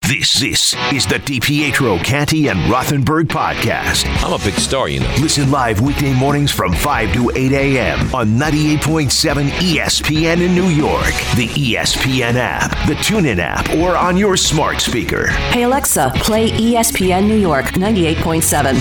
This is the DiPietro, Canty, and Rothenberg podcast. I'm a big star, you know. Listen live weekday mornings from 5 to 8 a.m. on 98.7 ESPN in New York, the ESPN app, the TuneIn app, or on your smart speaker. Hey, Alexa, play ESPN New York 98.7.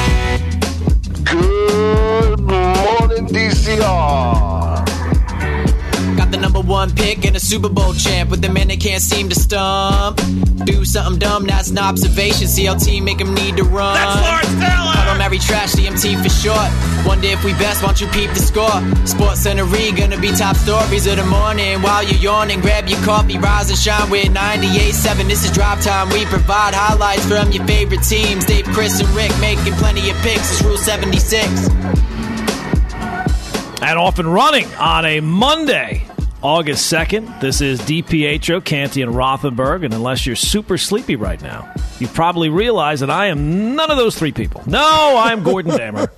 Good morning, DCR. Got the number one pick and a Super Bowl champ with the man they can't seem to stump. Do something dumb, that's an observation. CLT make him need to run. That's Lawrence Taylor! I don't marry trash, CMT for short. Wonder if we best, won't you peep the score? Sports Center gonna be top stories of the morning. While you're yawning, grab your coffee, rise and shine with 98.7. This is Drive Time. We provide highlights from your favorite teams. Dave, Chris, and Rick making plenty of picks. It's Rule 76. And off and running on a Monday, August 2nd. This is DiPietro, Canty, and Rothenberg. And unless you're super sleepy right now, you probably realize that I am none of those three people. No, I'm Gordon Damer.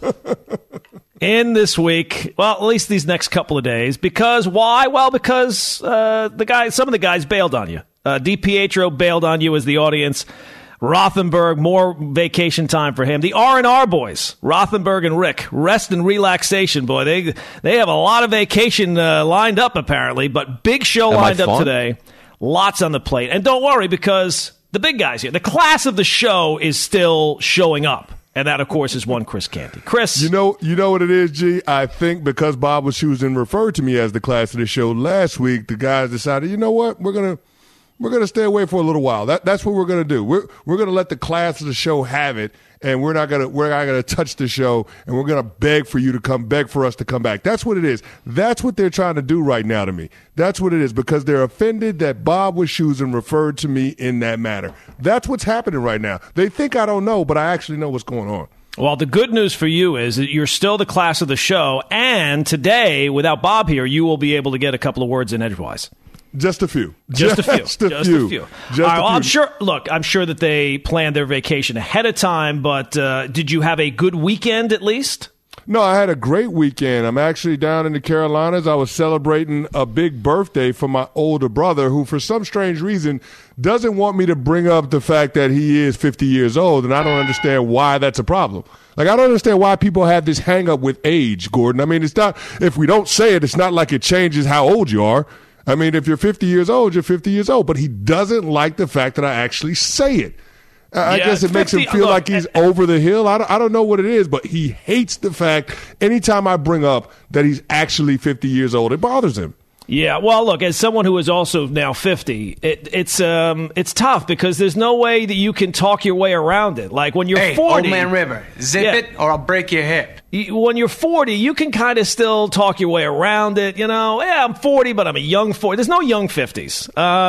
In this week, well, at least these next couple of days. Because why? Well, because some of the guys bailed on you. DiPietro bailed on you as the audience. Rothenberg, more vacation time for him. The R&R boys, Rothenberg and Rick, rest and relaxation, boy. They have a lot of vacation lined up, apparently, but big show lined up today. Lots on the plate. And don't worry, because the big guys here, the class of the show is still showing up. And that, of course, is one Chris Canty. Chris. You know what it is, G? I think because Bob was choosing referred to me as the class of the show last week, the guys decided, you know what, we're gonna stay away for a little while. That's what we're gonna do. We're gonna let the class of the show have it, and we're not gonna touch the show, and we're gonna beg for us to come back. That's what it is. That's what they're trying to do right now to me. That's what it is, because they're offended that Bob was choosing referred to me in that manner. That's what's happening right now. They think I don't know, but I actually know what's going on. Well, the good news for you is that you're still the class of the show, and today, without Bob here, you will be able to get a couple of words in edgewise. Just a few. Just a few. I'm sure that they planned their vacation ahead of time, but did you have a good weekend at least? No, I had a great weekend. I'm actually down in the Carolinas. I was celebrating a big birthday for my older brother, who for some strange reason doesn't want me to bring up the fact that he is 50 years old, and I don't understand why that's a problem. Like, I don't understand why people have this hang-up with age, Gordon. I mean, it's not, if we don't say it, it's not like it changes how old you are. I mean, if you're 50 years old, you're 50 years old. But he doesn't like the fact that I actually say it. I guess it makes him feel like he's over the hill. I don't know what it is, but he hates the fact anytime I bring up that he's actually 50 years old, it bothers him. Yeah, well, look, as someone who is also now 50, it's tough because there's no way that you can talk your way around it. Like when you're 40, old man River, zip it or I'll break your hip. When you're 40, you can kind of still talk your way around it. You know, yeah, I'm 40, but I'm a young 40. There's no young 50s.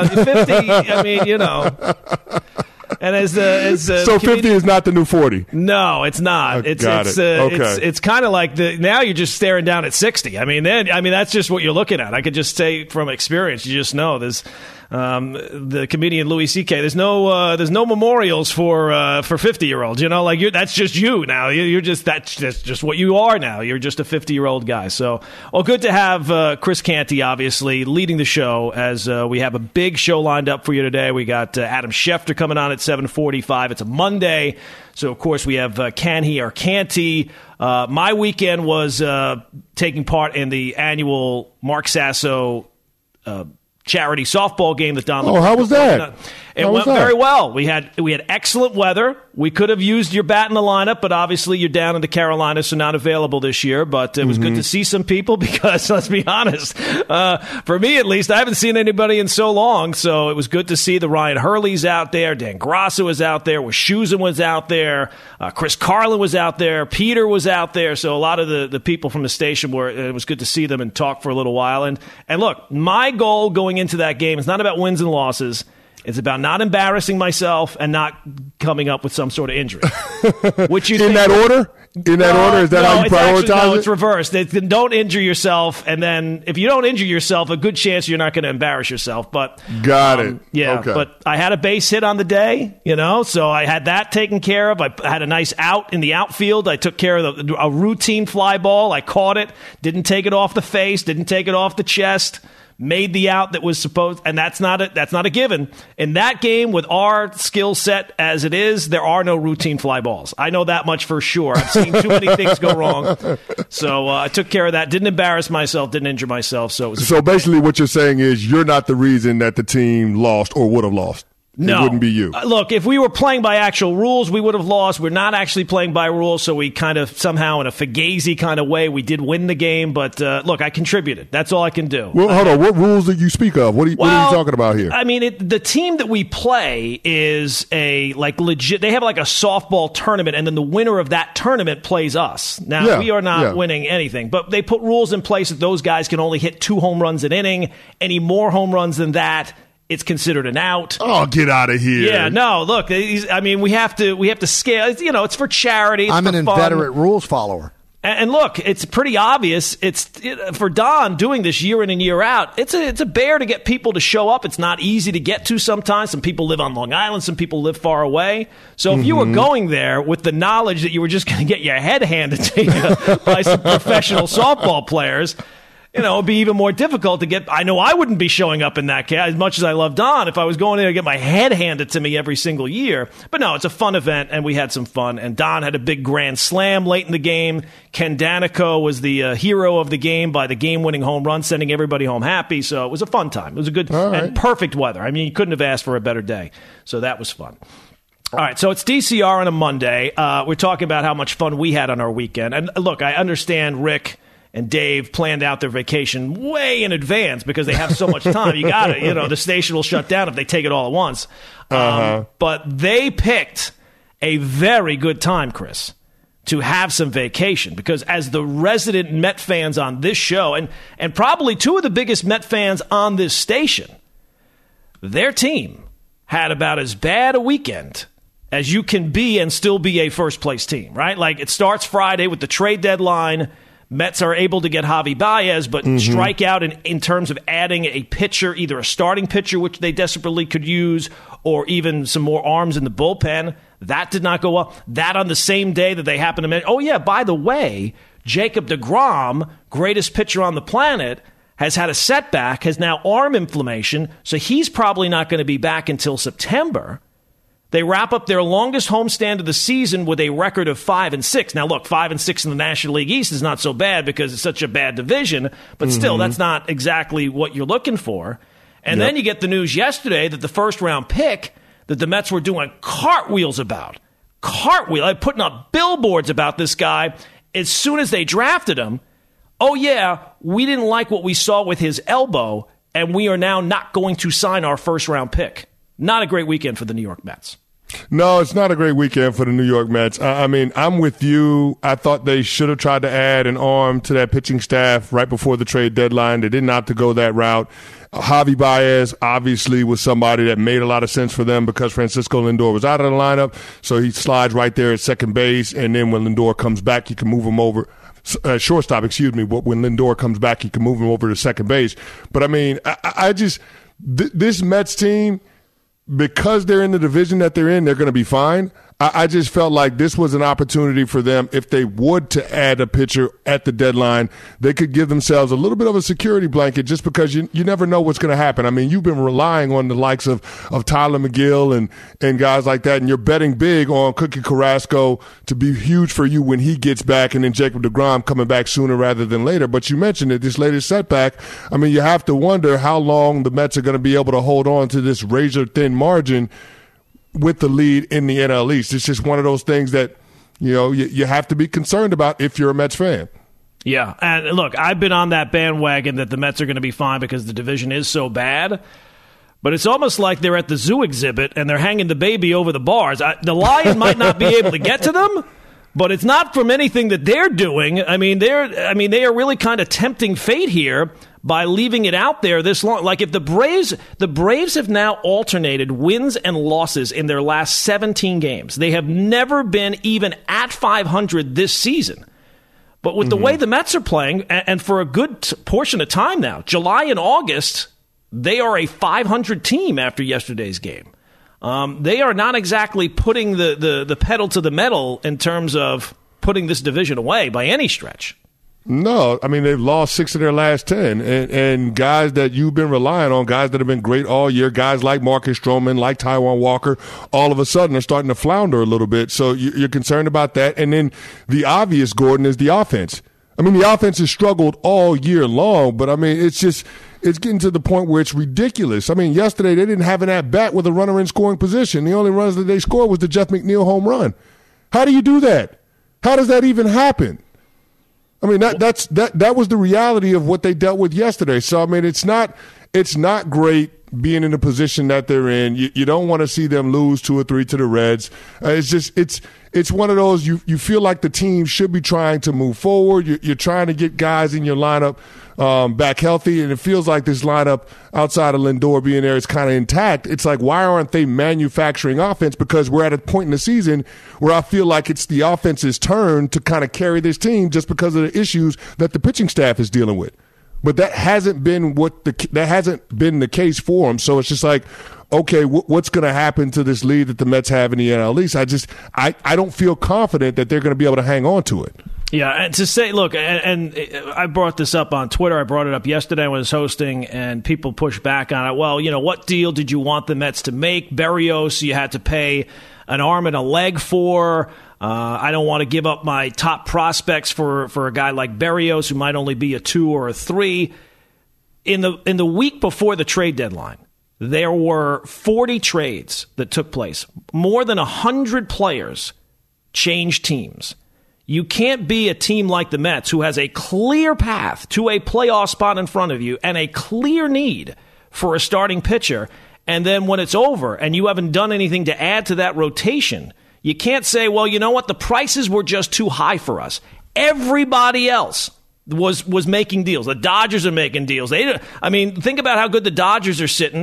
50, I mean, you know. And so 50 is not the new 40. No, it's not. It's kind of like now you're just staring down at 60. I mean, that's just what you're looking at. I could just say from experience, you just know there's the comedian Louis C.K. There's no memorials for 50-year-olds. You know, like that's just you now. That's just what you are now. You're just a 50-year-old guy. So, well, good to have Chris Canty obviously leading the show as we have a big show lined up for you today. We got Adam Schefter coming on at 7:45. It's a Monday, so of course we have Can He or Canty. My weekend was taking part in the annual Mark Sasso charity softball game that Don. Oh, how was that? It went very well. We had excellent weather. We could have used your bat in the lineup, but obviously you're down in the Carolinas, so not available this year. But it was good to see some people because, let's be honest, for me at least, I haven't seen anybody in so long. So it was good to see the Ryan Hurley's out there, Dan Grasso was out there, Wischusen was out there, Chris Carlin was out there, Peter was out there. So a lot of the people from the station it was good to see them and talk for a little while. And look, my goal going into that game is not about wins and losses. It's about not embarrassing myself and not coming up with some sort of injury. Which you in that order? In that order? Is that how you prioritize it? No, it's reversed. Don't injure yourself, and then if you don't injure yourself, a good chance you're not going to embarrass yourself. But got it. Yeah, okay. But I had a base hit on the day, so I had that taken care of. I had a nice out in the outfield. I took care of a routine fly ball. I caught it, didn't take it off the face, didn't take it off the chest. made the out that was supposed, and that's not a given. In that game, with our skill set as it is, there are no routine fly balls. I know that much for sure. I've seen too many things go wrong. So I took care of that. Didn't embarrass myself, didn't injure myself. So basically what you're saying is you're not the reason that the team lost or would have lost. No. It wouldn't be you. Look, if we were playing by actual rules, we would have lost. We're not actually playing by rules, so we kind of somehow in a Fugazi kind of way, we did win the game. But look, I contributed. That's all I can do. Well, hold on. What rules did you speak of? What are you talking about here? I mean, the team that we play is a legit. They have like a softball tournament, and then the winner of that tournament plays us. Now, we are not winning anything, but they put rules in place that those guys can only hit 2 home runs an inning. Any more home runs than that, it's considered an out. Oh, get out of here! Yeah, no. Look, I mean, we have to scale. It's for charity. It's I'm an inveterate rules follower. And look, it's pretty obvious. For Don doing this year in and year out. It's a bear to get people to show up. It's not easy to get to sometimes. Some people live on Long Island. Some people live far away. So if you were going there with the knowledge that you were just going to get your head handed to you by some professional softball players, it'd be even more difficult to get. I know I wouldn't be showing up in that case, as much as I love Don, if I was going there to get my head handed to me every single year. But no, it's a fun event, and we had some fun. And Don had a big grand slam late in the game. Ken Danico was the hero of the game by the game-winning home run, sending everybody home happy. So it was a fun time. It was a good and perfect weather. I mean, you couldn't have asked for a better day. So that was fun. All right, so it's DCR on a Monday. We're talking about how much fun we had on our weekend. And look, I understand Rick and Dave planned out their vacation way in advance because they have so much time. You got it. The station will shut down if they take it all at once. But they picked a very good time, Chris, to have some vacation because as the resident Met fans on this show and probably 2 of the biggest Met fans on this station, their team had about as bad a weekend as you can be and still be a first-place team, right? Like it starts Friday with the trade deadline. Mets are able to get Javi Baez, but strike out in terms of adding a pitcher, either a starting pitcher, which they desperately could use, or even some more arms in the bullpen. That did not go up. That on the same day that they happened to mention, oh, yeah, by the way, Jacob deGrom, greatest pitcher on the planet, has had a setback, has now arm inflammation, so he's probably not going to be back until September. They wrap up their longest homestand of the season with a record of 5-6. Now, look, 5-6 in the National League East is not so bad because it's such a bad division, but still, that's not exactly what you're looking for. And then you get the news yesterday that the first-round pick that the Mets were doing cartwheels about, putting up billboards about this guy as soon as they drafted him. Oh, yeah, we didn't like what we saw with his elbow, and we are now not going to sign our first-round pick. Not a great weekend for the New York Mets. No, it's not a great weekend for the New York Mets. I mean, I'm with you. I thought they should have tried to add an arm to that pitching staff right before the trade deadline. They didn't opt to go that route. Javi Baez obviously was somebody that made a lot of sense for them because Francisco Lindor was out of the lineup, so he slides right there at second base, and then when Lindor comes back, you can move him over. Shortstop, excuse me. But when Lindor comes back, you can move him over to second base. But, I mean, I just this Mets team, because they're in the division that they're in, they're going to be fine. I just felt like this was an opportunity for them. If they would to add a pitcher at the deadline, they could give themselves a little bit of a security blanket just because you never know what's going to happen. I mean, you've been relying on the likes of Tyler McGill and guys like that, and you're betting big on Cookie Carrasco to be huge for you when he gets back, and then Jacob deGrom coming back sooner rather than later. But you mentioned it, this latest setback. I mean, you have to wonder how long the Mets are going to be able to hold on to this razor-thin margin with the lead in the NL East. It's just one of those things that, you have to be concerned about if you're a Mets fan. Yeah, and look, I've been on that bandwagon that the Mets are going to be fine because the division is so bad, but it's almost like they're at the zoo exhibit and they're hanging the baby over the bars. The lion might not be able to get to them, but it's not from anything that they're doing. I mean, they are really kind of tempting fate here by leaving it out there this long. Like if the Braves have now alternated wins and losses in their last 17 games. They have never been even at 500 this season. But with the way the Mets are playing, and for a good portion of time now, July and August, they are a 500 team after yesterday's game. They are not exactly putting the pedal to the metal in terms of putting this division away by any stretch. No, I mean, they've lost 6 of their last 10. And guys that you've been relying on, guys that have been great all year, guys like Marcus Stroman, like Taijuan Walker, all of a sudden are starting to flounder a little bit. So you're concerned about that. And then the obvious, Gordon, is the offense. I mean, the offense has struggled all year long, but I mean, it's getting to the point where it's ridiculous. I mean, yesterday they didn't have an at-bat with a runner in scoring position. The only runs that they scored was the Jeff McNeil home run. How do you do that? How does that even happen? I mean, that was the reality of what they dealt with yesterday. So, I mean, it's not great being in the position that they're in. You don't want to see them lose 2 or 3 to the Reds. It's one of those, you feel like the team should be trying to move forward. You're trying to get guys in your lineup back healthy, and it feels like this lineup outside of Lindor being there is kind of intact. It's like, why aren't they manufacturing offense? Because we're at a point in the season where I feel like it's the offense's turn to kind of carry this team just because of the issues that the pitching staff is dealing with. But that hasn't been the case for them. So it's just like, okay, what's going to happen to this lead that the Mets have in the NL East? I don't feel confident that they're going to be able to hang on to it. Yeah, and to say, look, and I brought this up on Twitter. I brought it up yesterday when I was hosting, and people pushed back on it. Well, what deal did you want the Mets to make? Berrios, you had to pay an arm and a leg for. I don't want to give up my top prospects for a guy like Berrios, who might only be a 2 or a 3. In the week before the trade deadline, there were 40 trades that took place. More than 100 players changed teams. You can't be a team like the Mets, who has a clear path to a playoff spot in front of you and a clear need for a starting pitcher, and then when it's over and you haven't done anything to add to that rotation, you can't say, well, you know what, the prices were just too high for us. Everybody else was making deals. The Dodgers are making deals. Think about how good the Dodgers are sitting,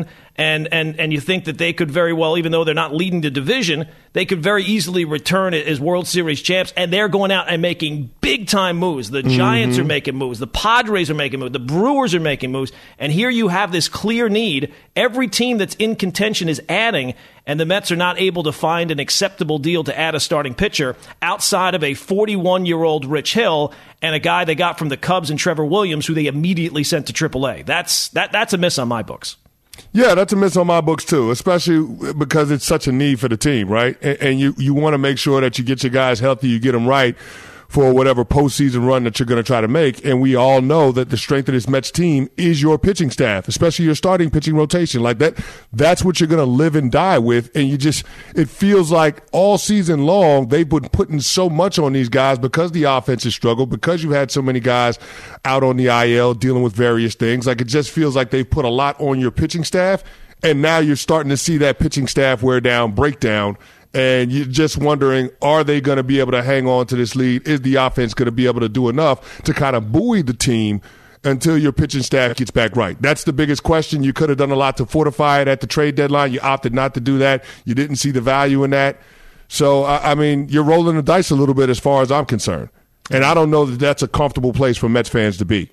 and you think that they could very well, even though they're not leading the division, they could very easily return as World Series champs, and they're going out and making big-time moves. The Giants are making moves. The Padres are making moves. The Brewers are making moves. And here you have this clear need. Every team that's in contention is adding, and the Mets are not able to find an acceptable deal to add a starting pitcher outside of a 41-year-old Rich Hill and a guy they got from the Cubs and Trevor Williams, who they immediately sent to AAA. That's a miss on my books. Yeah, that's a miss on my books too, especially because it's such a need for the team, right? And you want to make sure that you get your guys healthy, you get them right for whatever postseason run that you're going to try to make. And we all know that the strength of this Mets team is your pitching staff, especially your starting pitching rotation. Like that's what you're going to live and die with. And it feels like all season long, they've been putting so much on these guys because the offense has struggled, because you had so many guys out on the IL dealing with various things. Like, it just feels like they've put a lot on your pitching staff. And now you're starting to see that pitching staff break down. And you're just wondering, are they going to be able to hang on to this lead? Is the offense going to be able to do enough to kind of buoy the team until your pitching staff gets back right? That's the biggest question. You could have done a lot to fortify it at the trade deadline. You opted not to do that. You didn't see the value in that. So, I mean, you're rolling the dice a little bit as far as I'm concerned. And I don't know that that's a comfortable place for Mets fans to be.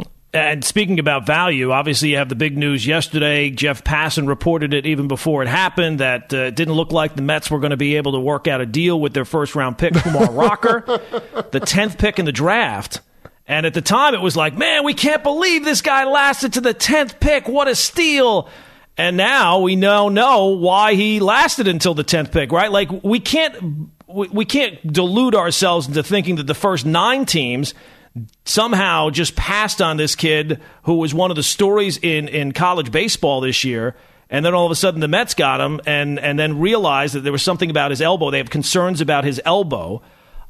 And speaking about value, obviously you have the big news yesterday. Jeff Passan reported it even before it happened, that it didn't look like the Mets were going to be able to work out a deal with their first-round pick, Kumar Rocker, the 10th pick in the draft. And at the time it was like, man, we can't believe this guy lasted to the 10th pick. What a steal. And now we now know why he lasted until the 10th pick, right? Like, we can't delude ourselves into thinking that the first 9 teams somehow just passed on this kid who was one of the stories in college baseball this year, and then all of a sudden the Mets got him and then realized that there was something about his elbow. They have concerns about his elbow,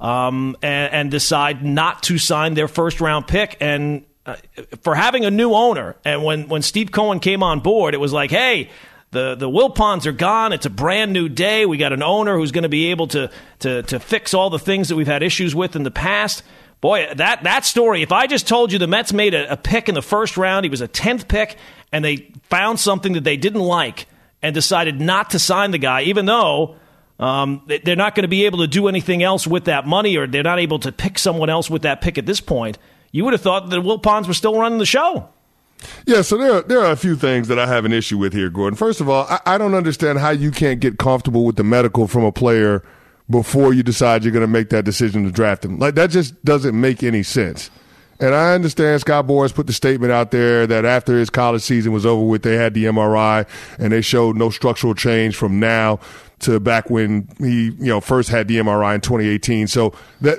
and decide not to sign their first-round pick. And for having a new owner, and when Steve Cohen came on board, it was like, hey, the Wilpons are gone. It's a brand new day. We got an owner who's going to be able to fix all the things that we've had issues with in the past. Boy, that story, if I just told you the Mets made a pick in the first round, he was a 10th pick, and they found something that they didn't like and decided not to sign the guy, even though they're not going to be able to do anything else with that money, or they're not able to pick someone else with that pick at this point, you would have thought that the Wilpons were still running the show. Yeah, so there are a few things that I have an issue with here, Gordon. First of all, I don't understand how you can't get comfortable with the medical from a player before you decide you're going to make that decision to draft him. Like, that just doesn't make any sense. And I understand Scott Boras put the statement out there that after his college season was over with, they had the MRI and they showed no structural change from now to back when he, first had the MRI in 2018. So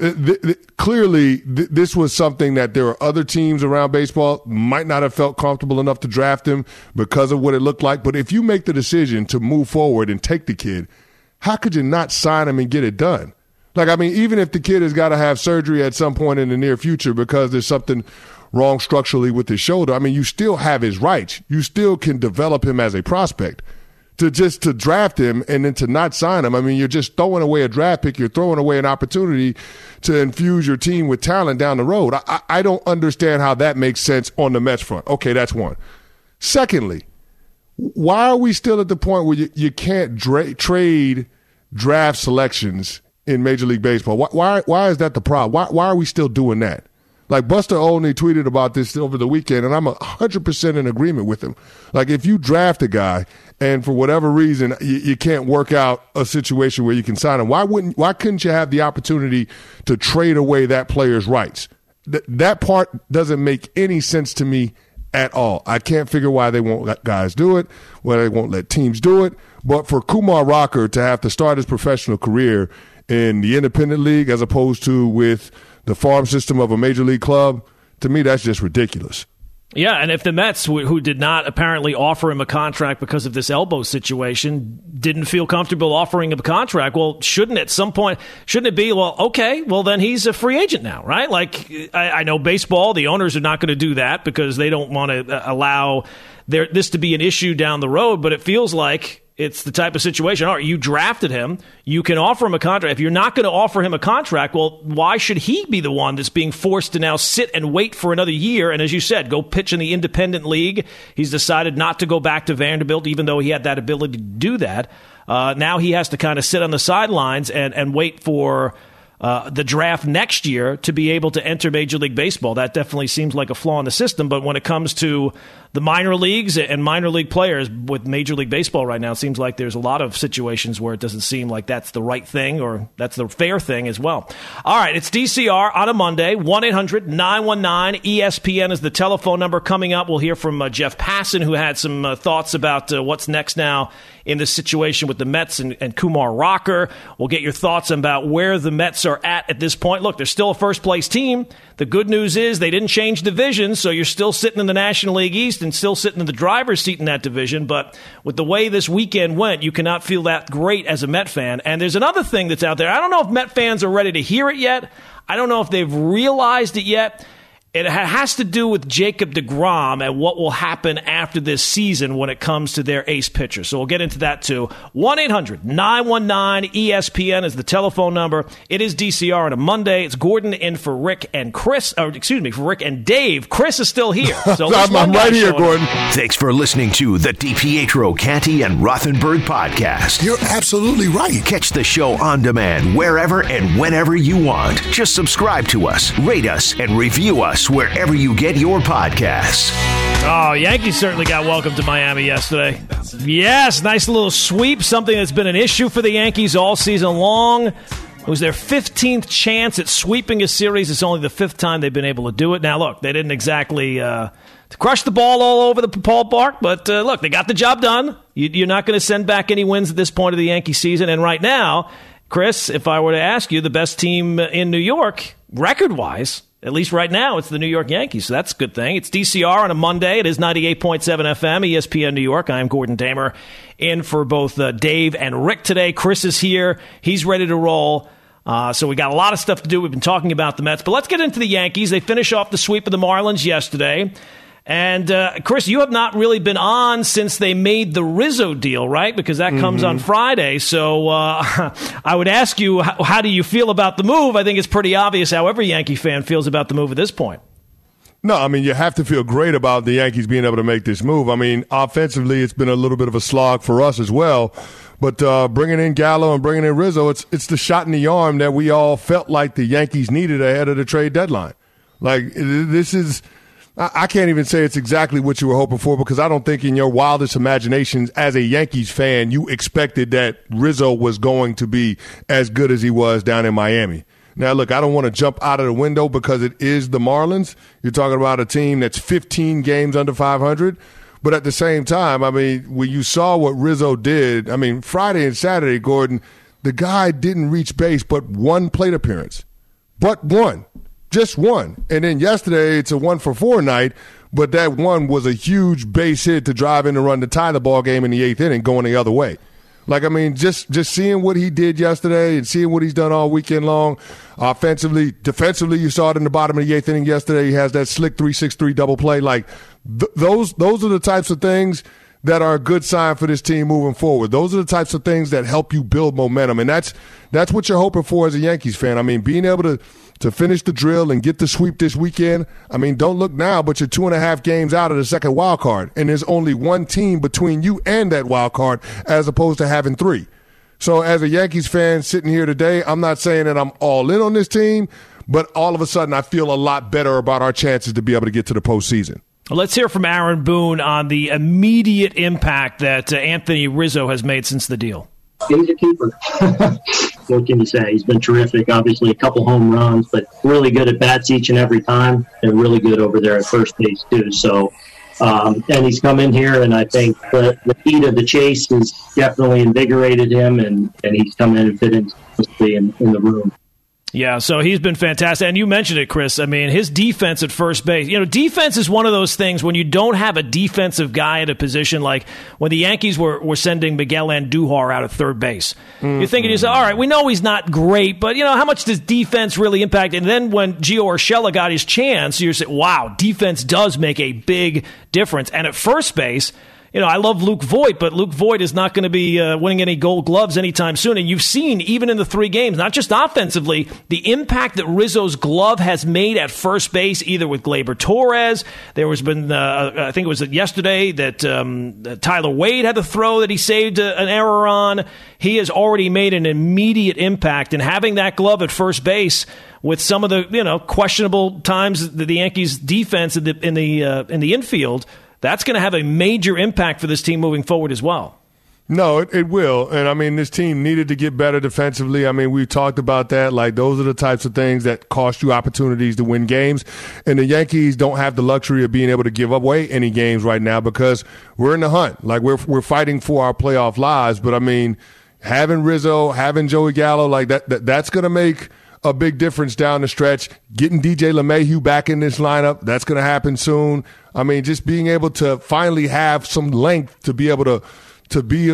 clearly this was something that there are other teams around baseball might not have felt comfortable enough to draft him because of what it looked like. But if you make the decision to move forward and take the kid, how could you not sign him and get it done? Even if the kid has got to have surgery at some point in the near future because there's something wrong structurally with his shoulder, you still have his rights. You still can develop him as a prospect. To draft him and then to not sign him, you're just throwing away a draft pick. You're throwing away an opportunity to infuse your team with talent down the road. I don't understand how that makes sense on the Mets front. Okay, that's one. Secondly, why are we still at the point where you can't trade draft selections in Major League Baseball? Why is that the problem? Why are we still doing that? Buster Olney tweeted about this over the weekend, and I'm 100% in agreement with him. If you draft a guy and for whatever reason you can't work out a situation where you can sign him, why couldn't you have the opportunity to trade away that player's rights? That part doesn't make any sense to me at all. I can't figure why they won't let guys do it, why they won't let teams do it. But for Kumar Rocker to have to start his professional career in the independent league as opposed to with the farm system of a major league club, to me, that's just ridiculous. Yeah, and if the Mets, who did not apparently offer him a contract because of this elbow situation, didn't feel comfortable offering him a contract, well, shouldn't it be, well, okay, well, then he's a free agent now, right? I know baseball, the owners are not going to do that because they don't want to allow this to be an issue down the road, but it feels like it's the type of situation. All right, you drafted him. You can offer him a contract. If you're not going to offer him a contract, well, why should he be the one that's being forced to now sit and wait for another year? And as you said, go pitch in the independent league. He's decided not to go back to Vanderbilt, even though he had that ability to do that. Now he has to kind of sit on the sidelines and wait for the draft next year to be able to enter Major League Baseball. That definitely seems like a flaw in the system. But when it comes to the minor leagues and minor league players with Major League Baseball right now, it seems like there's a lot of situations where it doesn't seem like that's the right thing or that's the fair thing as well. All right, it's DCR on a Monday. 1-800-919-ESPN is the telephone number. Coming up, we'll hear from Jeff Passan, who had some thoughts about what's next now in this situation with the Mets and Kumar Rocker. We'll get your thoughts about where the Mets are at this point. Look, they're still a first-place team. The good news is they didn't change divisions, so you're still sitting in the National League East and still sitting in the driver's seat in that division. But with the way this weekend went, you cannot feel that great as a Met fan. And there's another thing that's out there. I don't know if Met fans are ready to hear it yet. I don't know if they've realized it yet. It has to do with Jacob deGrom and what will happen after this season when it comes to their ace pitcher. So we'll get into that too. 1-800-919-ESPN is the telephone number. It is DCR on a Monday. It's Gordon in for Rick and Chris. For Rick and Dave. Chris is still here. So I'm right here, Gordon. Thanks for listening to the DiPietro, Canty, and Rothenberg podcast. You're absolutely right. Catch the show on demand wherever and whenever you want. Just subscribe to us, rate us, and review us wherever you get your podcasts. Oh, Yankees certainly got welcomed to Miami yesterday. Yes, nice little sweep, something that's been an issue for the Yankees all season long. It was their 15th chance at sweeping a series. It's only the 5th time they've been able to do it. Now, look, they didn't exactly crush the ball all over the ballpark, but look, they got the job done. You're not going to send back any wins at this point of the Yankee season. And right now, Chris, if I were to ask you, the best team in New York, record-wise, at least right now, it's the New York Yankees, so that's a good thing. It's DCR on a Monday. It is 98.7 FM, ESPN New York. I am Gordon Damer, in for both Dave and Rick today. Chris is here. He's ready to roll. So we got a lot of stuff to do. We've been talking about the Mets, but let's get into the Yankees. They finish off the sweep of the Marlins yesterday. And, Chris, you have not really been on since they made the Rizzo deal, right? Because that comes on Friday. So I would ask you, how do you feel about the move? I think it's pretty obvious how every Yankee fan feels about the move at this point. No, I mean, you have to feel great about the Yankees being able to make this move. I mean, offensively, it's been a little bit of a slog for us as well. But bringing in Gallo and bringing in Rizzo, it's the shot in the arm that we all felt like the Yankees needed ahead of the trade deadline. Like, this is – I can't even say it's exactly what you were hoping for, because I don't think in your wildest imaginations as a Yankees fan you expected that Rizzo was going to be as good as he was down in Miami. Now, look, I don't want to jump out of the window because it is the Marlins. You're talking about a team that's 15 games under 500. But at the same time, I mean, when you saw what Rizzo did, I mean, Friday and Saturday, Gordon, the guy didn't reach base but one plate appearance. But one. Just one. And then yesterday, it's a 1-for-4 night, but that one was a huge base hit to drive in the run to tie the ball game in the 8th inning going the other way. Like, I mean, just seeing what he did yesterday and seeing what he's done all weekend long, offensively, defensively, you saw it in the bottom of the 8th inning yesterday. He has that slick 3-6-3 double play. Like, those are the types of things that are a good sign for this team moving forward. Those are the types of things that help you build momentum, and that's what you're hoping for as a Yankees fan. I mean, being able to finish the drill and get the sweep this weekend, I mean, don't look now, but you're 2.5 games out of the second wild card, and there's only one team between you and that wild card as opposed to having 3. So as a Yankees fan sitting here today, I'm not saying that I'm all in on this team, but all of a sudden I feel a lot better about our chances to be able to get to the postseason. Let's hear from Aaron Boone on the immediate impact that Anthony Rizzo has made since the deal. He's a keeper. What can you say? He's been terrific. Obviously, a couple home runs, but really good at bats each and every time, and really good over there at first base, too. So, and he's come in here, and I think the heat of the chase has definitely invigorated him, and he's come in and fit in the room. Yeah, so he's been fantastic. And you mentioned it, Chris. I mean, his defense at first base. You know, defense is one of those things when you don't have a defensive guy at a position, like when the Yankees were sending Miguel Andujar out at third base. You're thinking, all right, we know he's not great, but, you know, how much does defense really impact? And then when Gio Urshela got his chance, you're saying, wow, defense does make a big difference. And at first base, you know, I love Luke Voit, but Luke Voit is not going to be winning any gold gloves anytime soon. And you've seen, even in the 3 games, not just offensively, the impact that Rizzo's glove has made at first base, either with Gleyber Torres. There was been, I think it was yesterday, that Tyler Wade had a throw that he saved an error on. He has already made an immediate impact. And having that glove at first base with some of the, you know, questionable times that the Yankees defense in the infield, that's going to have a major impact for this team moving forward as well. No, it will. And, I mean, this team needed to get better defensively. I mean, we've talked about that. Like, those are the types of things that cost you opportunities to win games. And the Yankees don't have the luxury of being able to give away any games right now because we're in the hunt. Like, we're fighting for our playoff lives. But, I mean, having Rizzo, having Joey Gallo, like that's going to make a big difference down the stretch. Getting DJ LeMahieu back in this lineup, that's going to happen soon. I mean, just being able to finally have some length to be able to be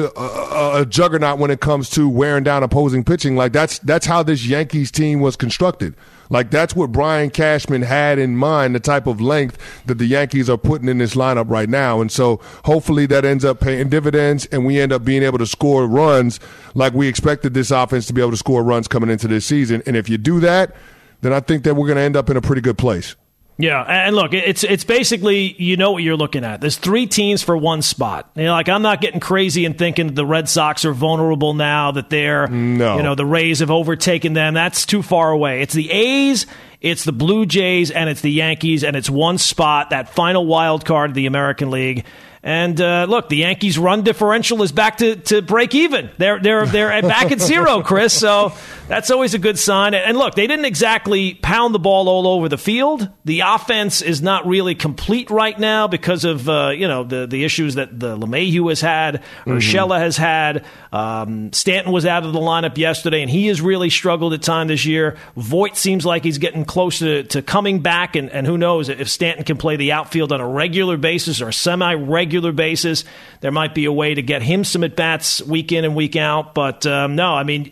a juggernaut when it comes to wearing down opposing pitching. Like, that's how this Yankees team was constructed. Like, that's what Brian Cashman had in mind, the type of length that the Yankees are putting in this lineup right now. And so hopefully that ends up paying dividends and we end up being able to score runs like we expected this offense to be able to score runs coming into this season. And if you do that, then I think that we're going to end up in a pretty good place. Yeah, and look, it's basically, you know what you're looking at. There's 3 teams for 1 spot. You know, like, I'm not getting crazy and thinking the Red Sox are vulnerable now that they're, you know, the Rays have overtaken them. That's too far away. It's the A's, it's the Blue Jays, and it's the Yankees, and it's 1 spot, that final wild card of the American League. And look, the Yankees' run differential is back to break even. They're back at 0, Chris. So that's always a good sign. And look, they didn't exactly pound the ball all over the field. The offense is not really complete right now because of the issues that the LeMahieu has had, Urshela has had. Stanton was out of the lineup yesterday, and he has really struggled at times this year. Voit seems like he's getting close to coming back, and who knows if Stanton can play the outfield on a regular basis or a semi-regular basis, there might be a way to get him some at-bats week in and week out. But no, I mean,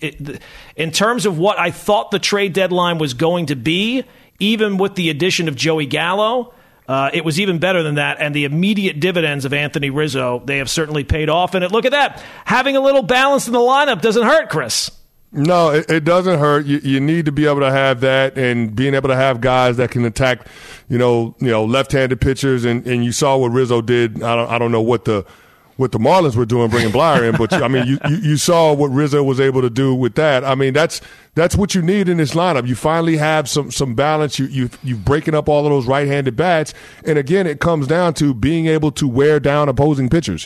in terms of what I thought the trade deadline was going to be, even with the addition of Joey Gallo, it was even better than that. And the immediate dividends of Anthony Rizzo, they have certainly paid off. And look at that. Having a little balance in the lineup doesn't hurt, Chris. No, it doesn't hurt. You need to be able to have that, and being able to have guys that can attack, you know, left-handed pitchers. And you saw what Rizzo did. I don't know what the Marlins were doing bringing Blyer in, but I mean, you saw what Rizzo was able to do with that. I mean, that's what you need in this lineup. You finally have some balance. You've breaking up all of those right-handed bats, and again, it comes down to being able to wear down opposing pitchers.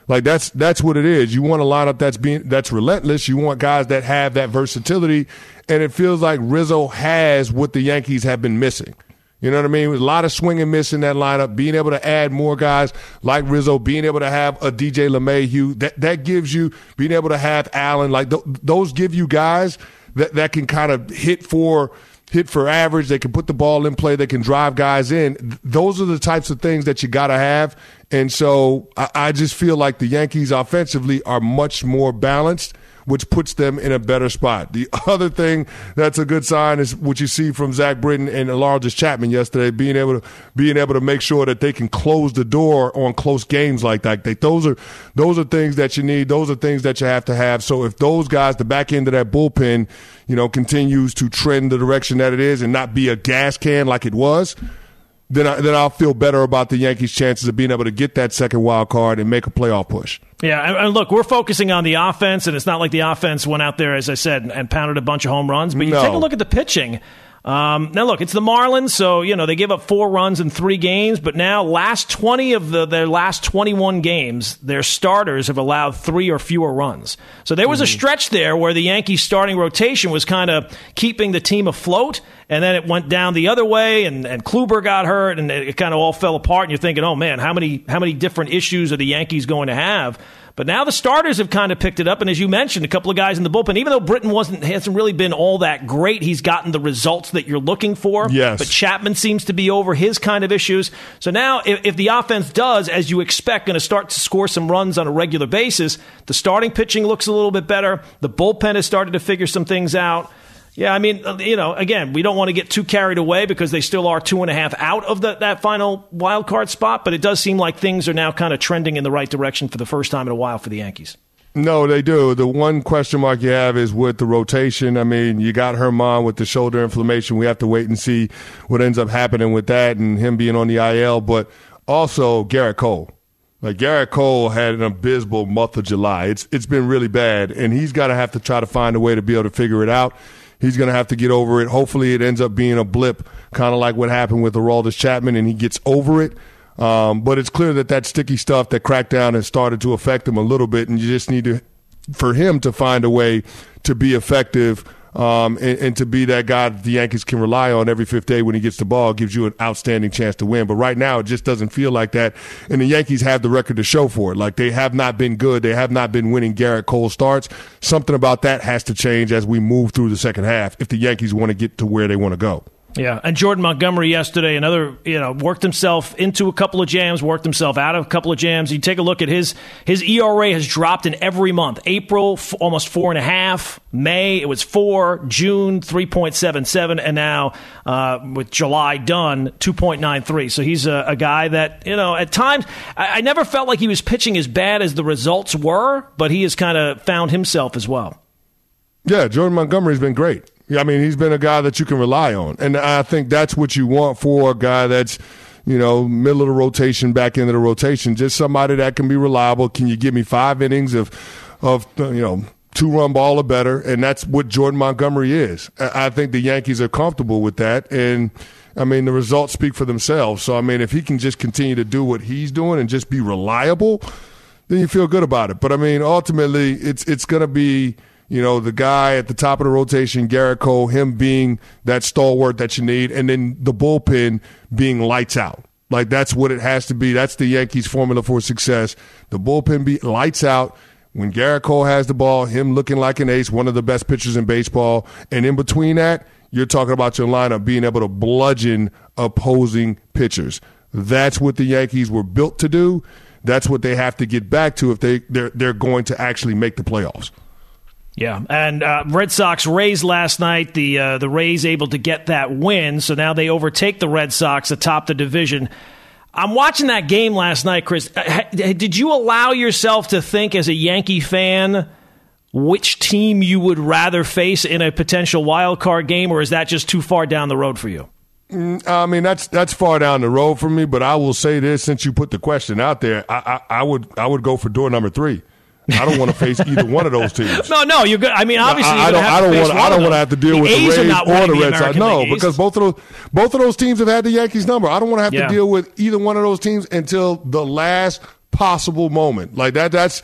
Like that's what it is. You want a lineup that's relentless. You want guys that have that versatility, and it feels like Rizzo has what the Yankees have been missing. You know what I mean? A lot of swing and miss in that lineup. Being able to add more guys like Rizzo, being able to have a DJ LeMahieu, that gives you being able to have Allen. Like those give you guys that can kind of hit for average. They can put the ball in play. They can drive guys in. Those are the types of things that you got to have. And so I just feel like the Yankees offensively are much more balanced, which puts them in a better spot. The other thing that's a good sign is what you see from Zach Britton and Aroldis Chapman yesterday, being able to make sure that they can close the door on close games like that. Those are things that you need. Those are things that you have to have. So if those guys, the back end of that bullpen, continues to trend the direction that it is and not be a gas can like it was, then I'll feel better about the Yankees' chances of being able to get that second wild card and make a playoff push. Yeah, and look, we're focusing on the offense, and it's not like the offense went out there, as I said, and pounded a bunch of home runs. But you take a look at the pitching. Now, look, it's the Marlins, so, they gave up 4 runs in 3 games, but now last 20 of their last 21 games, their starters have allowed 3 or fewer runs. So there was a stretch there where the Yankees' starting rotation was kind of keeping the team afloat, and then it went down the other way, and Kluber got hurt, and it kind of all fell apart, and you're thinking, oh, man, how many different issues are the Yankees going to have? But now the starters have kind of picked it up, and as you mentioned, a couple of guys in the bullpen. Even though Britton hasn't really been all that great, he's gotten the results that you're looking for. Yes. But Chapman seems to be over his kind of issues. So now, if the offense does, as you expect, going to start to score some runs on a regular basis, the starting pitching looks a little bit better. The bullpen has started to figure some things out. Yeah, I mean, again, we don't want to get too carried away because they still are 2.5 out of that final wild card spot, but it does seem like things are now kind of trending in the right direction for the first time in a while for the Yankees. No, they do. The one question mark you have is with the rotation. I mean, you got Herman with the shoulder inflammation. We have to wait and see what ends up happening with that and him being on the IL, but also Garrett Cole. Like, Garrett Cole had an abysmal month of July. It's been really bad, and he's got to have to try to find a way to be able to figure it out. He's going to have to get over it. Hopefully it ends up being a blip, kind of like what happened with Aroldis Chapman, and he gets over it. But it's clear that sticky stuff, that crackdown, has started to affect him a little bit, and you just need for him to find a way to be effective and to be that guy that the Yankees can rely on every fifth day when he gets the ball. Gives you an outstanding chance to win. But right now it just doesn't feel like that, and the Yankees have the record to show for it. Like, they have not been good. They have not been winning Garrett Cole starts. Something about that has to change as we move through the second half if the Yankees want to get to where they want to go. Yeah, and Jordan Montgomery yesterday, worked himself into a couple of jams, worked himself out of a couple of jams. You take a look at his ERA has dropped in every month. April, almost 4.5. May, it was 4. June, 3.77. And now, with July done, 2.93. So he's a guy that, at times, I never felt like he was pitching as bad as the results were, but he has kind of found himself as well. Yeah, Jordan Montgomery's been great. I mean, he's been a guy that you can rely on. And I think that's what you want for a guy that's, middle of the rotation, back end of the rotation. Just somebody that can be reliable. Can you give me 5 innings of 2-run ball or better? And that's what Jordan Montgomery is. I think the Yankees are comfortable with that. And, I mean, the results speak for themselves. So, I mean, if he can just continue to do what he's doing and just be reliable, then you feel good about it. But, I mean, ultimately, it's going to be – the guy at the top of the rotation, Garrett Cole, him being that stalwart that you need, and then the bullpen being lights out. Like, that's what it has to be. That's the Yankees' formula for success. The bullpen be lights out. When Garrett Cole has the ball, him looking like an ace, one of the best pitchers in baseball. And in between that, you're talking about your lineup being able to bludgeon opposing pitchers. That's what the Yankees were built to do. That's what they have to get back to if they're going to actually make the playoffs. Yeah, and Red Sox Rays last night, the Rays able to get that win, so now they overtake the Red Sox atop the division. I'm watching that game last night, Chris. Did you allow yourself to think as a Yankee fan which team you would rather face in a potential wild card game, or is that just too far down the road for you? I mean, that's far down the road for me, but I will say this, since you put the question out there, I would go for door number 3. I don't want to face either one of those teams. No, you're good. I mean, obviously, I don't want to have to deal with the Rays or the Red Sox. No, because both of those teams have had the Yankees number. I don't want to have to deal with either one of those teams until the last possible moment. Like that's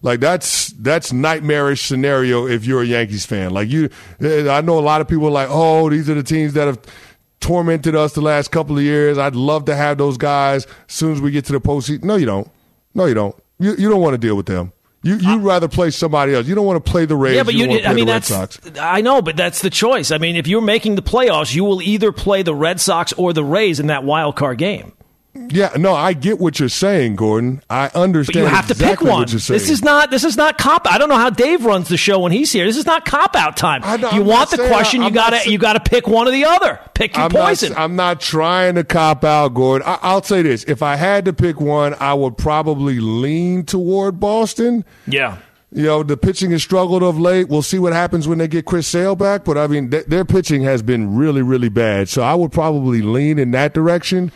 nightmarish scenario if you're a Yankees fan. Like I know a lot of people are like, oh, these are the teams that have tormented us the last couple of years. I'd love to have those guys as soon as we get to the postseason. No, you don't. You don't want to deal with them. You'd rather play somebody else. You don't want to play the Rays. Yeah, but you want to play the Red Sox. I know, but that's the choice. I mean, if you're making the playoffs, you will either play the Red Sox or the Rays in that wild card game. Yeah, no, I get what you're saying, Gordon. I understand. But you have exactly to pick one. What you're saying. This is not cop. I don't know how Dave runs the show when he's here. This is not cop out time. You want the question? You got to pick one or the other. Pick your poison. I'm not trying to cop out, Gordon. I'll say this: if I had to pick one, I would probably lean toward Boston. Yeah. The pitching has struggled of late. We'll see what happens when they get Chris Sale back. But I mean, their pitching has been really, really bad. So I would probably lean in that direction.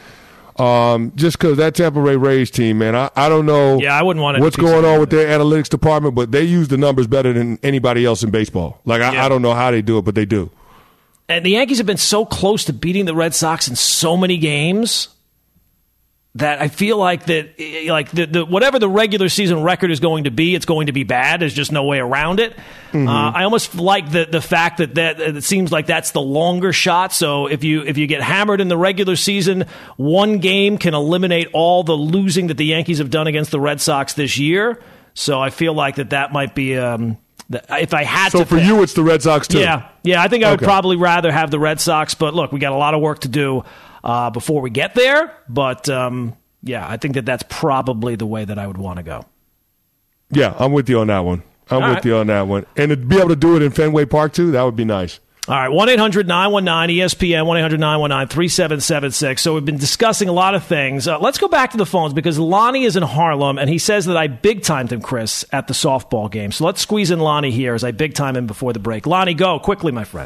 Just because that Tampa Bay Rays team, man, I don't know. Yeah, I wouldn't want what's going on with their analytics department, but they use the numbers better than anybody else in baseball. Like I don't know how they do it, but they do. And the Yankees have been so close to beating the Red Sox in so many games that I feel like the whatever the regular season record is going to be, it's going to be bad. There's just no way around it. Mm-hmm. I almost like the fact that it seems like that's the longer shot. So if you get hammered in the regular season, one game can eliminate all the losing that the Yankees have done against the Red Sox this year. So I feel like that might be if I had to. So for you, it's the Red Sox too. Yeah. I think I would probably rather have the Red Sox. But look, we got a lot of work to do before we get there. But, I think that's probably the way that I would want to go. Yeah, I'm with you on that one. You on that one. And to be able to do it in Fenway Park, too, that would be nice. All right, 1-800-919-ESPN, 1-800-919-3776. So we've been discussing a lot of things. Let's go back to the phones because Lonnie is in Harlem, and he says that I big-timed him, Chris, at the softball game. So let's squeeze in Lonnie here as I big-time him before the break. Lonnie, go quickly, my friend.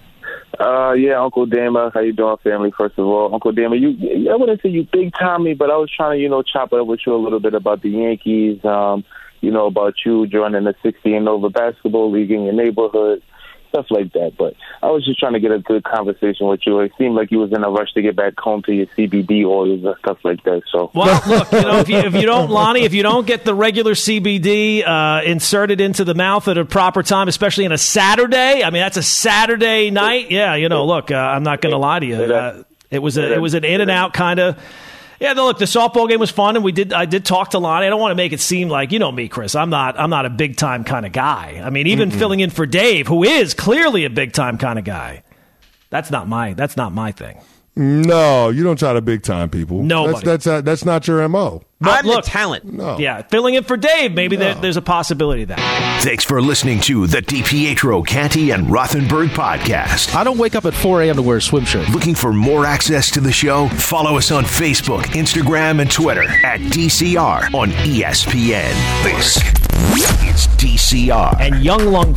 Uncle Dama, how you doing, family? First of all, Uncle Dama, I wouldn't say you big time me, but I was trying to, chop it up with you a little bit about the Yankees, about you joining the 60 and over basketball league in your neighborhood, stuff like that. But I was just trying to get a good conversation with you. It seemed like you was in a rush to get back home to your CBD oils and stuff like that. So, well, look, if you don't, Lonnie, if you don't get the regular CBD inserted into the mouth at a proper time, especially on a Saturday, I mean that's a Saturday night. Yeah, look, I'm not going to lie to you. It was an in and out kind of. Yeah, look, the softball game was fun, and I did talk to Lonnie. I don't want to make it seem like, me, Chris. I'm not a big time kind of guy. I mean, even filling in for Dave, who is clearly a big time kind of guy. That's not my thing. No, you don't try to big time people. Nobody. That's not your MO. But I'm the talent. No. Yeah, filling in for Dave, maybe there's a possibility of that. Thanks for listening to the DiPietro, Canty, and Rothenberg podcast. I don't wake up at 4 a.m. to wear a swim shirt. Looking for more access to the show? Follow us on Facebook, Instagram, and Twitter at DCR on ESPN. This is DCR. And Youngling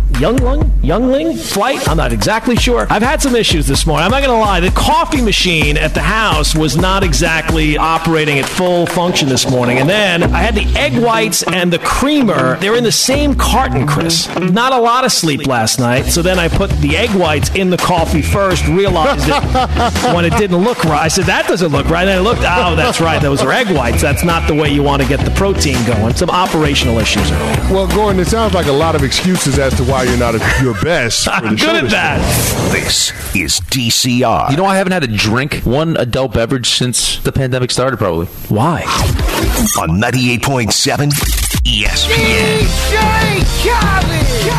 Flight? I'm not exactly sure. I've had some issues this morning. I'm not going to lie. The coffee machine at the house was not exactly operating at full function this morning. And then I had the egg whites and the creamer. They're in the same carton, Chris. Not a lot of sleep last night. So then I put the egg whites in the coffee first, realized it when it didn't look right. I said, that doesn't look right. And then I looked, that's right. Those are egg whites. That's not the way you want to get the protein going. Some operational issues earlier. Well, Gordon, it sounds like a lot of excuses as to why you're not at your best for the I'm good at that. This is DCR. I haven't had a drink, one adult beverage since the pandemic started, probably. Why? On 98.7 ESPN. DJ Khaled.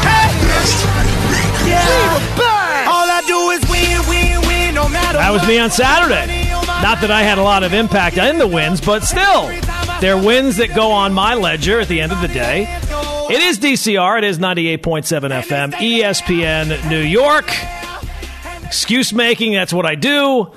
All I do is win, no matter That was me on Saturday. Not that I had a lot of impact in the wins, but still, they're wins that go on my ledger at the end of the day. It is DCR. It is 98.7 FM, ESPN New York. Excuse making, that's what I do.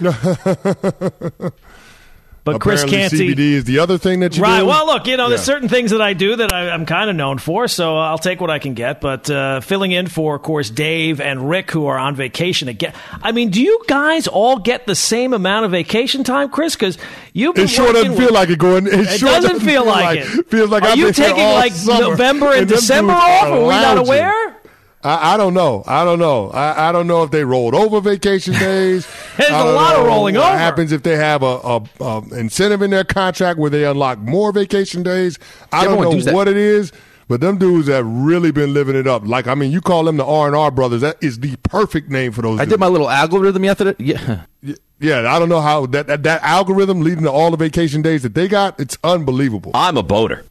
But Chris Canty, CBD is the other thing that you do? Right. Well, look, there's certain things that I do that I'm kind of known for, so I'll take what I can get. But filling in for, of course, Dave and Rick, who are on vacation again. I mean, do you guys all get the same amount of vacation time, Chris? Because you've been sure doesn't feel like it, Gordon. It sure doesn't feel like it. Feels like are I've you been taking all like summer, November and December off? Are we not aware? I don't know. I don't know if they rolled over vacation days. There's a lot of rolling over. What happens if they have a incentive in their contract where they unlock more vacation days? I don't know what it is, but them dudes have really been living it up. Like, I mean, you call them the R&R brothers. That is the perfect name for those dudes. I did my little algorithm yesterday. Yeah, I don't know how that algorithm leading to all the vacation days that they got, it's unbelievable. I'm a boater.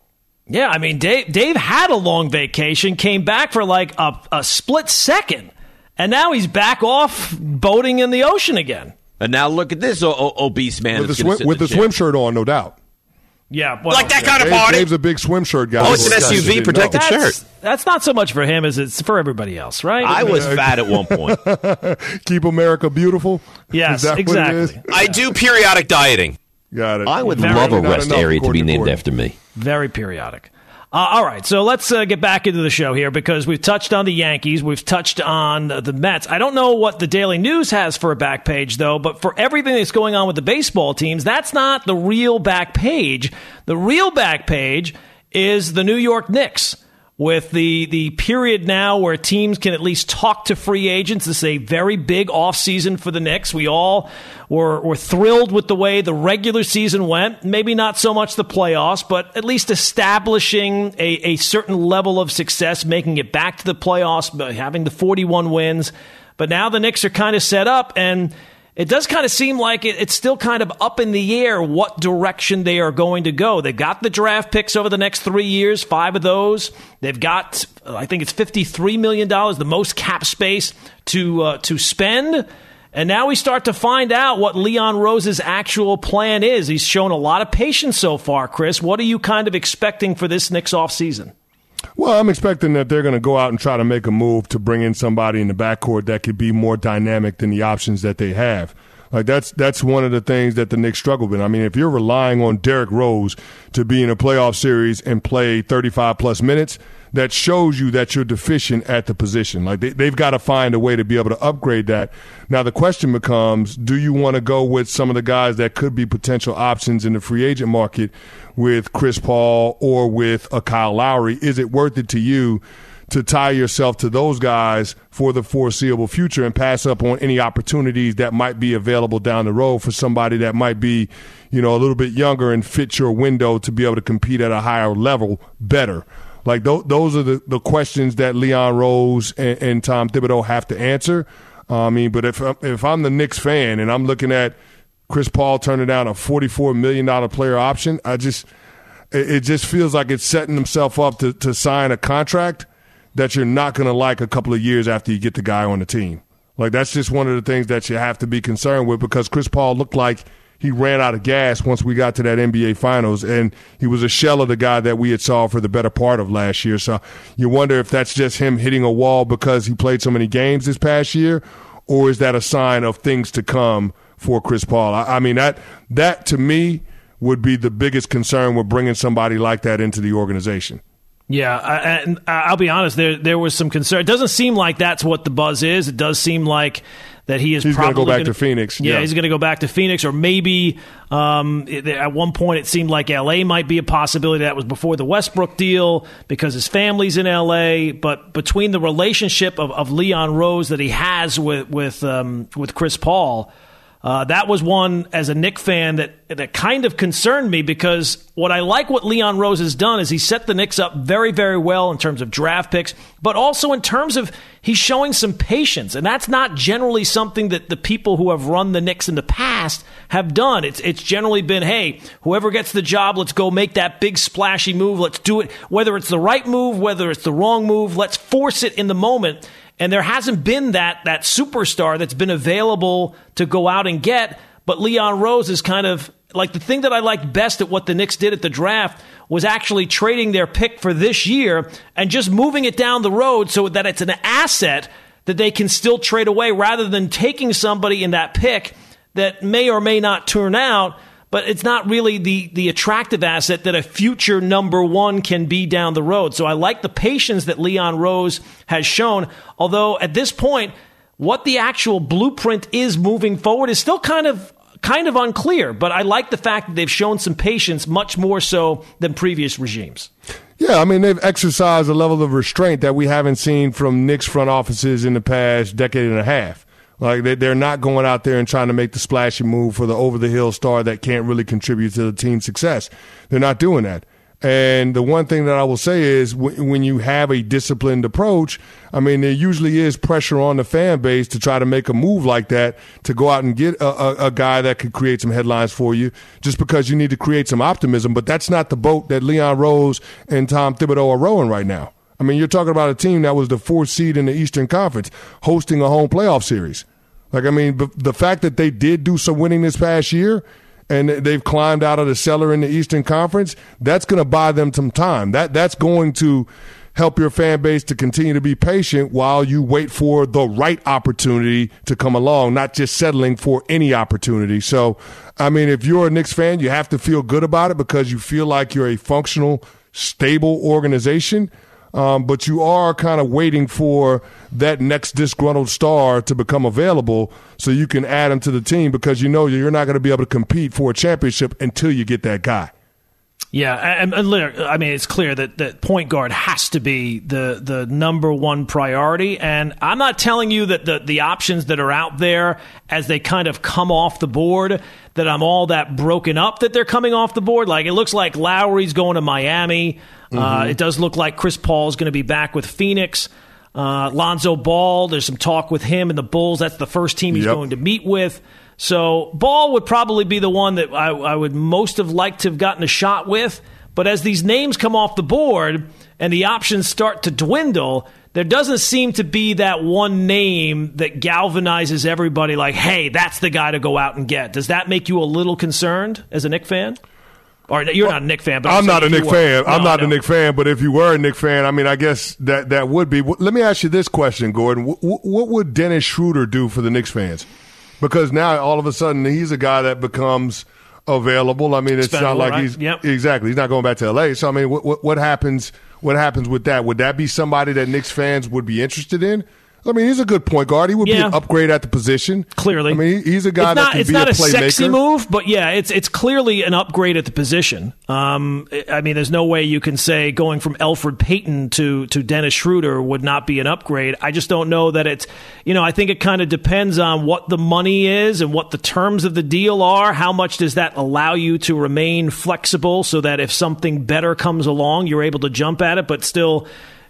Yeah, I mean, Dave had a long vacation, came back for like a split second, and now he's back off boating in the ocean again. And now look at this obese man with the swim shirt on, no doubt. Yeah, well, like that kind of party. Dave's a big swim shirt guy. Oh, it's an SUV protected shirt. That's not so much for him as it's for everybody else, right? I was fat at one point. Keep America beautiful. Yes, exactly. I do periodic dieting. Got it. I would love a rest area to be named after me. Very periodic. All right, so let's get back into the show here because we've touched on the Yankees. We've touched on the Mets. I don't know what the Daily News has for a back page, though, but for everything that's going on with the baseball teams, that's not the real back page. The real back page is the New York Knicks. With the period now where teams can at least talk to free agents. This is a very big offseason for the Knicks. We all were thrilled with the way the regular season went. Maybe not so much the playoffs, but at least establishing a certain level of success, making it back to the playoffs, having the 41 wins. But now the Knicks are kind of set up, and it does kind of seem like it's still kind of up in the air what direction they are going to go. They've got the draft picks over the next 3 years, 5 of those. They've got, I think it's $53 million, the most cap space to spend. And now we start to find out what Leon Rose's actual plan is. He's shown a lot of patience so far, Chris. What are you kind of expecting for this Knicks offseason? Well, I'm expecting that they're going to go out and try to make a move to bring in somebody in the backcourt that could be more dynamic than the options that they have. Like that's one of the things that the Knicks struggle with. I mean, if you're relying on Derrick Rose to be in a playoff series and play 35-plus minutes, that shows you that you're deficient at the position. Like they've got to find a way to be able to upgrade that. Now, the question becomes, do you want to go with some of the guys that could be potential options in the free agent market with Chris Paul or with a Kyle Lowry? Is it worth it to you to tie yourself to those guys for the foreseeable future and pass up on any opportunities that might be available down the road for somebody that might be, a little bit younger and fit your window to be able to compete at a higher level better? Like those are the questions that Leon Rose and Tom Thibodeau have to answer. But if I'm the Knicks fan and I'm looking at Chris Paul turning down a $44 million player option, it just feels like it's setting himself up to sign a contract that you're not going to like a couple of years after you get the guy on the team. Like that's just one of the things that you have to be concerned with because Chris Paul looked like he ran out of gas once we got to that NBA Finals, and he was a shell of the guy that we had saw for the better part of last year. So you wonder if that's just him hitting a wall because he played so many games this past year, or is that a sign of things to come for Chris Paul? I mean, that to me would be the biggest concern with bringing somebody like that into the organization. Yeah, and I'll be honest, there was some concern. It doesn't seem like that's what the buzz is. It does seem like that he's probably going to go back to Phoenix. Yeah, he's going to go back to Phoenix, or maybe at one point it seemed like L.A. might be a possibility. That was before the Westbrook deal because his family's in L.A. But between the relationship of Leon Rose that he has with Chris Paul, that was one, as a Knicks fan, that kind of concerned me because what Leon Rose has done is he set the Knicks up very, very well in terms of draft picks, but also in terms of he's showing some patience. And that's not generally something that the people who have run the Knicks in the past have done. It's generally been, hey, whoever gets the job, let's go make that big splashy move. Let's do it. Whether it's the right move, whether it's the wrong move, let's force it in the moment. And there hasn't been that superstar that's been available to go out and get. But Leon Rose is kind of like the thing that I liked best at what the Knicks did at the draft was actually trading their pick for this year and just moving it down the road so that it's an asset that they can still trade away rather than taking somebody in that pick that may or may not turn out. But it's not really the attractive asset that a future number one can be down the road. So I like the patience that Leon Rose has shown, although at this point, what the actual blueprint is moving forward is still kind of kind of unclear. But I like the fact that they've shown some patience, much more so than previous regimes. Yeah, I mean, they've exercised a level of restraint that we haven't seen from Knicks front offices in the past decade and a half. Like, they're not going out there and trying to make the splashy move for the over-the-hill star that can't really contribute to the team's success. They're not doing that. And the one thing that I will say is when you have a disciplined approach, I mean, there usually is pressure on the fan base to try to make a move like that, to go out and get a guy that could create some headlines for you just because you need to create some optimism. But that's not the boat that Leon Rose and Tom Thibodeau are rowing right now. I mean, you're talking about a team that was the 4th seed in the Eastern Conference hosting a home playoff series. Like, I mean, the fact that they did do some winning this past year and they've climbed out of the cellar in the Eastern Conference, that's going to buy them some time. That's going to help your fan base to continue to be patient while you wait for the right opportunity to come along, not just settling for any opportunity. So, I mean, if you're a Knicks fan, you have to feel good about it because you feel like you're a functional, stable organization. But you are kind of waiting for that next disgruntled star to become available so you can add him to the team because you know you're not going to be able to compete for a championship until you get that guy. Yeah, and I mean, it's clear that point guard has to be the number one priority. And I'm not telling you that the options that are out there as they kind of come off the board, that I'm all that broken up that they're coming off the board. Like, it looks like Lowry's going to Miami. It does look like Chris Paul is going to be back with Phoenix. Lonzo Ball, there's some talk with him and the Bulls. That's the first team he's going to meet with. So Ball would probably be the one that I would most have liked to have gotten a shot with. But as these names come off the board and the options start to dwindle, there doesn't seem to be that one name that galvanizes everybody like, hey, that's the guy to go out and get. Does that make you a little concerned as a Knicks fan? Or you're not a Knicks fan, but I'm not a Knicks fan. I'm not a Knicks fan, but if you were a Knicks fan, I mean, I guess that would be. Let me ask you this question, Gordon. What would Dennis Schroeder do for the Knicks fans? Because now all of a sudden he's a guy that becomes available. I mean, it's not like exactly. He's not going back to LA. So I mean, what happens? What happens with that? Would that be somebody that Knicks fans would be interested in? I mean, he's a good point guard. He would be an upgrade at the position. Clearly. I mean, he's a guy that can be a playmaker. It's not a sexy move, but yeah, it's clearly an upgrade at the position. I mean, there's no way you can say going from Elfrid Payton to Dennis Schroeder would not be an upgrade. I just don't know that it's, I think it kind of depends on what the money is and what the terms of the deal are. How much does that allow you to remain flexible so that if something better comes along, you're able to jump at it, but still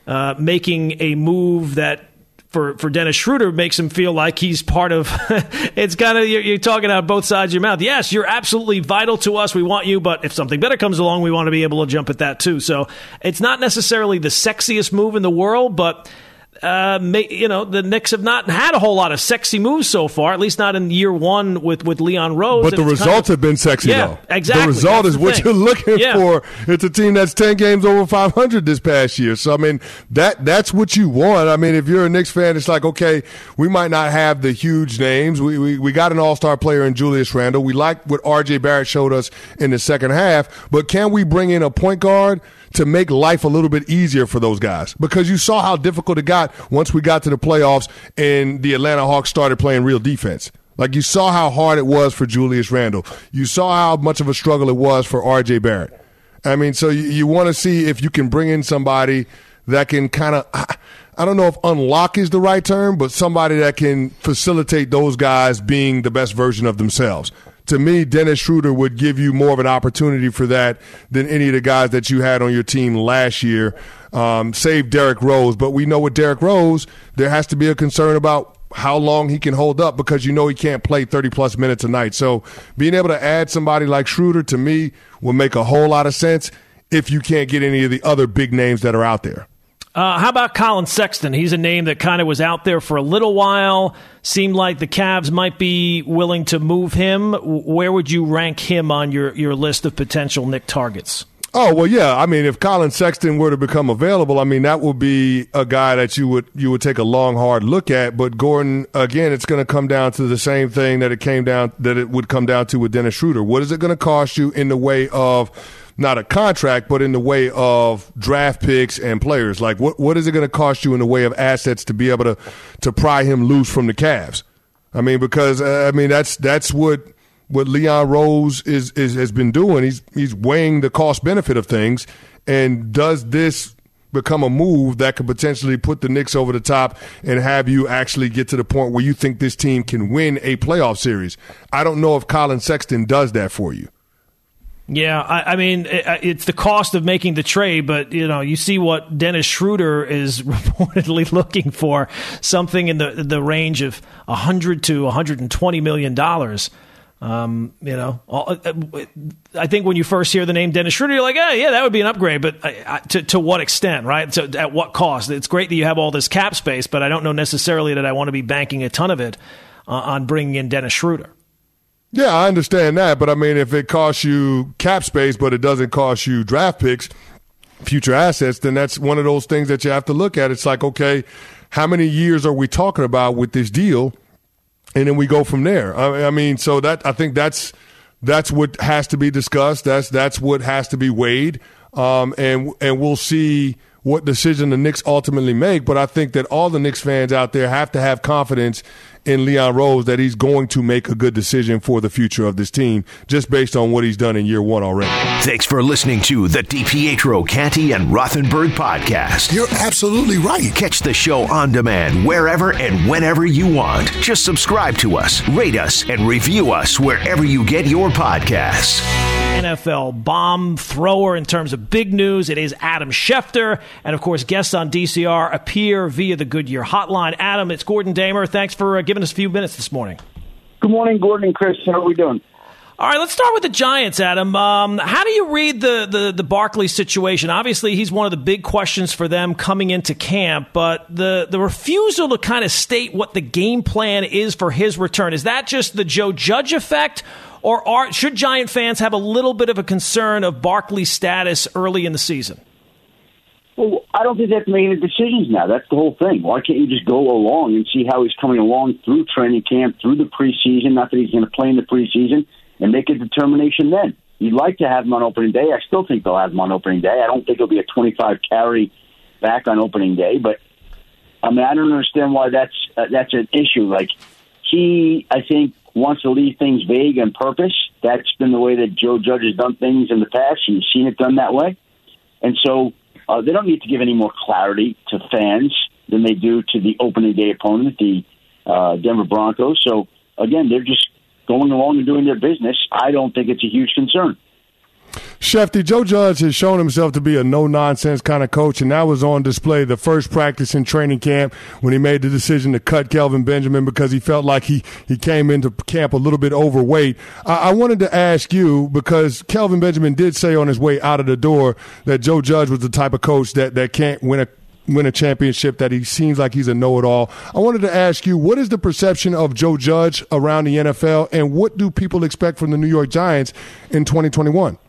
making a move that for Dennis Schroeder makes him feel like he's part of it's kind of you're talking out both sides of your mouth. Yes, you're absolutely vital to us. We want you, but if something better comes along, we want to be able to jump at that too. So it's not necessarily the sexiest move in the world, but the Knicks have not had a whole lot of sexy moves so far, at least not in year one with Leon Rose. But the results have been sexy, though. Exactly. The result is what you're looking for. It's a team that's 10 games over 500 this past year. So, I mean, that's what you want. I mean, if you're a Knicks fan, it's like, okay, we might not have the huge names. We got an all-star player in Julius Randle. We like what R.J. Barrett showed us in the second half. But can we bring in a point guard to make life a little bit easier for those guys? Because you saw how difficult it got once we got to the playoffs and the Atlanta Hawks started playing real defense. Like, you saw how hard it was for Julius Randle. You saw how much of a struggle it was for R.J. Barrett. I mean, so you want to see if you can bring in somebody that can kind of, I don't know if unlock is the right term, but somebody that can facilitate those guys being the best version of themselves. To me, Dennis Schroeder would give you more of an opportunity for that than any of the guys that you had on your team last year, save Derrick Rose. But we know with Derrick Rose, there has to be a concern about how long he can hold up because you know he can't play 30-plus minutes a night. So being able to add somebody like Schroeder, to me, will make a whole lot of sense if you can't get any of the other big names that are out there. How about Colin Sexton? He's a name that kind of was out there for a little while. Seemed like the Cavs might be willing to move him. Where would you rank him on your list of potential Knick targets? Oh, well, yeah. I mean, if Colin Sexton were to become available, I mean, that would be a guy that you would take a long, hard look at. But Gordon, again, it's going to come down to the same thing that it would come down to with Dennis Schroeder. What is it going to cost you in the way of not a contract, but in the way of draft picks and players? Like, what is it going to cost you in the way of assets to be able to pry him loose from the Cavs? I mean, because that's what what Leon Rose has been doing. He's weighing the cost benefit of things, and does this become a move that could potentially put the Knicks over the top and have you actually get to the point where you think this team can win a playoff series? I don't know if Colin Sexton does that for you. Yeah, I mean, it's the cost of making the trade, but, you see what Dennis Schroeder is reportedly looking for, something in the range of $100 to $120 million. I think when you first hear the name Dennis Schroeder, you're like, yeah, that would be an upgrade, but to what extent, right? So at what cost? It's great that you have all this cap space, but I don't know necessarily that I want to be banking a ton of it on bringing in Dennis Schroeder. Yeah, I understand that, but I mean, if it costs you cap space, but it doesn't cost you draft picks, future assets, then that's one of those things that you have to look at. It's like, okay, how many years are we talking about with this deal? And then we go from there. I mean, so I think that's what has to be discussed. That's what has to be weighed. And we'll see what decision the Knicks ultimately make. But I think that all the Knicks fans out there have to have confidence in Leon Rose that he's going to make a good decision for the future of this team just based on what he's done in year one already. Thanks for listening to the DiPietro, Canty, and Rothenberg podcast. You're absolutely right. Catch the show on demand wherever and whenever you want. Just subscribe to us, rate us, and review us wherever you get your podcasts. NFL bomb thrower in terms of big news. It is Adam Schefter. And, of course, guests on DCR appear via the Goodyear hotline. Adam, it's Gordon Damer. Thanks for giving us a few minutes this morning. Good morning, Gordon and Chris. How are we doing? All right, let's start with the Giants, Adam. How do you read the Barkley situation? Obviously, he's one of the big questions for them coming into camp, but the refusal to kind of state what the game plan is for his return, is that just the Joe Judge effect, or should Giant fans have a little bit of a concern of Barkley's status early in the season? Well, I don't think they have to make any decisions now. That's the whole thing. Why can't you just go along and see how he's coming along through training camp, through the preseason, not that he's going to play in the preseason, and make a determination then? You'd like to have him on opening day. I still think they'll have him on opening day. I don't think it'll be a 25 carry back on opening day, but I mean, I don't understand why that's an issue. Like, he, I think, wants to leave things vague on purpose. That's been the way that Joe Judge has done things in the past. You've seen it done that way. And so they don't need to give any more clarity to fans than they do to the opening day opponent, the Denver Broncos. So, again, they're just going along and doing their business. I don't think it's a huge concern. Shefty, Joe Judge has shown himself to be a no-nonsense kind of coach, and that was on display the first practice in training camp when he made the decision to cut Kelvin Benjamin because he felt like he came into camp a little bit overweight. I wanted to ask you, because Kelvin Benjamin did say on his way out of the door that Joe Judge was the type of coach that can't win a championship, that he seems like he's a know-it-all. I wanted to ask you, what is the perception of Joe Judge around the NFL, and what do people expect from the New York Giants in 2021?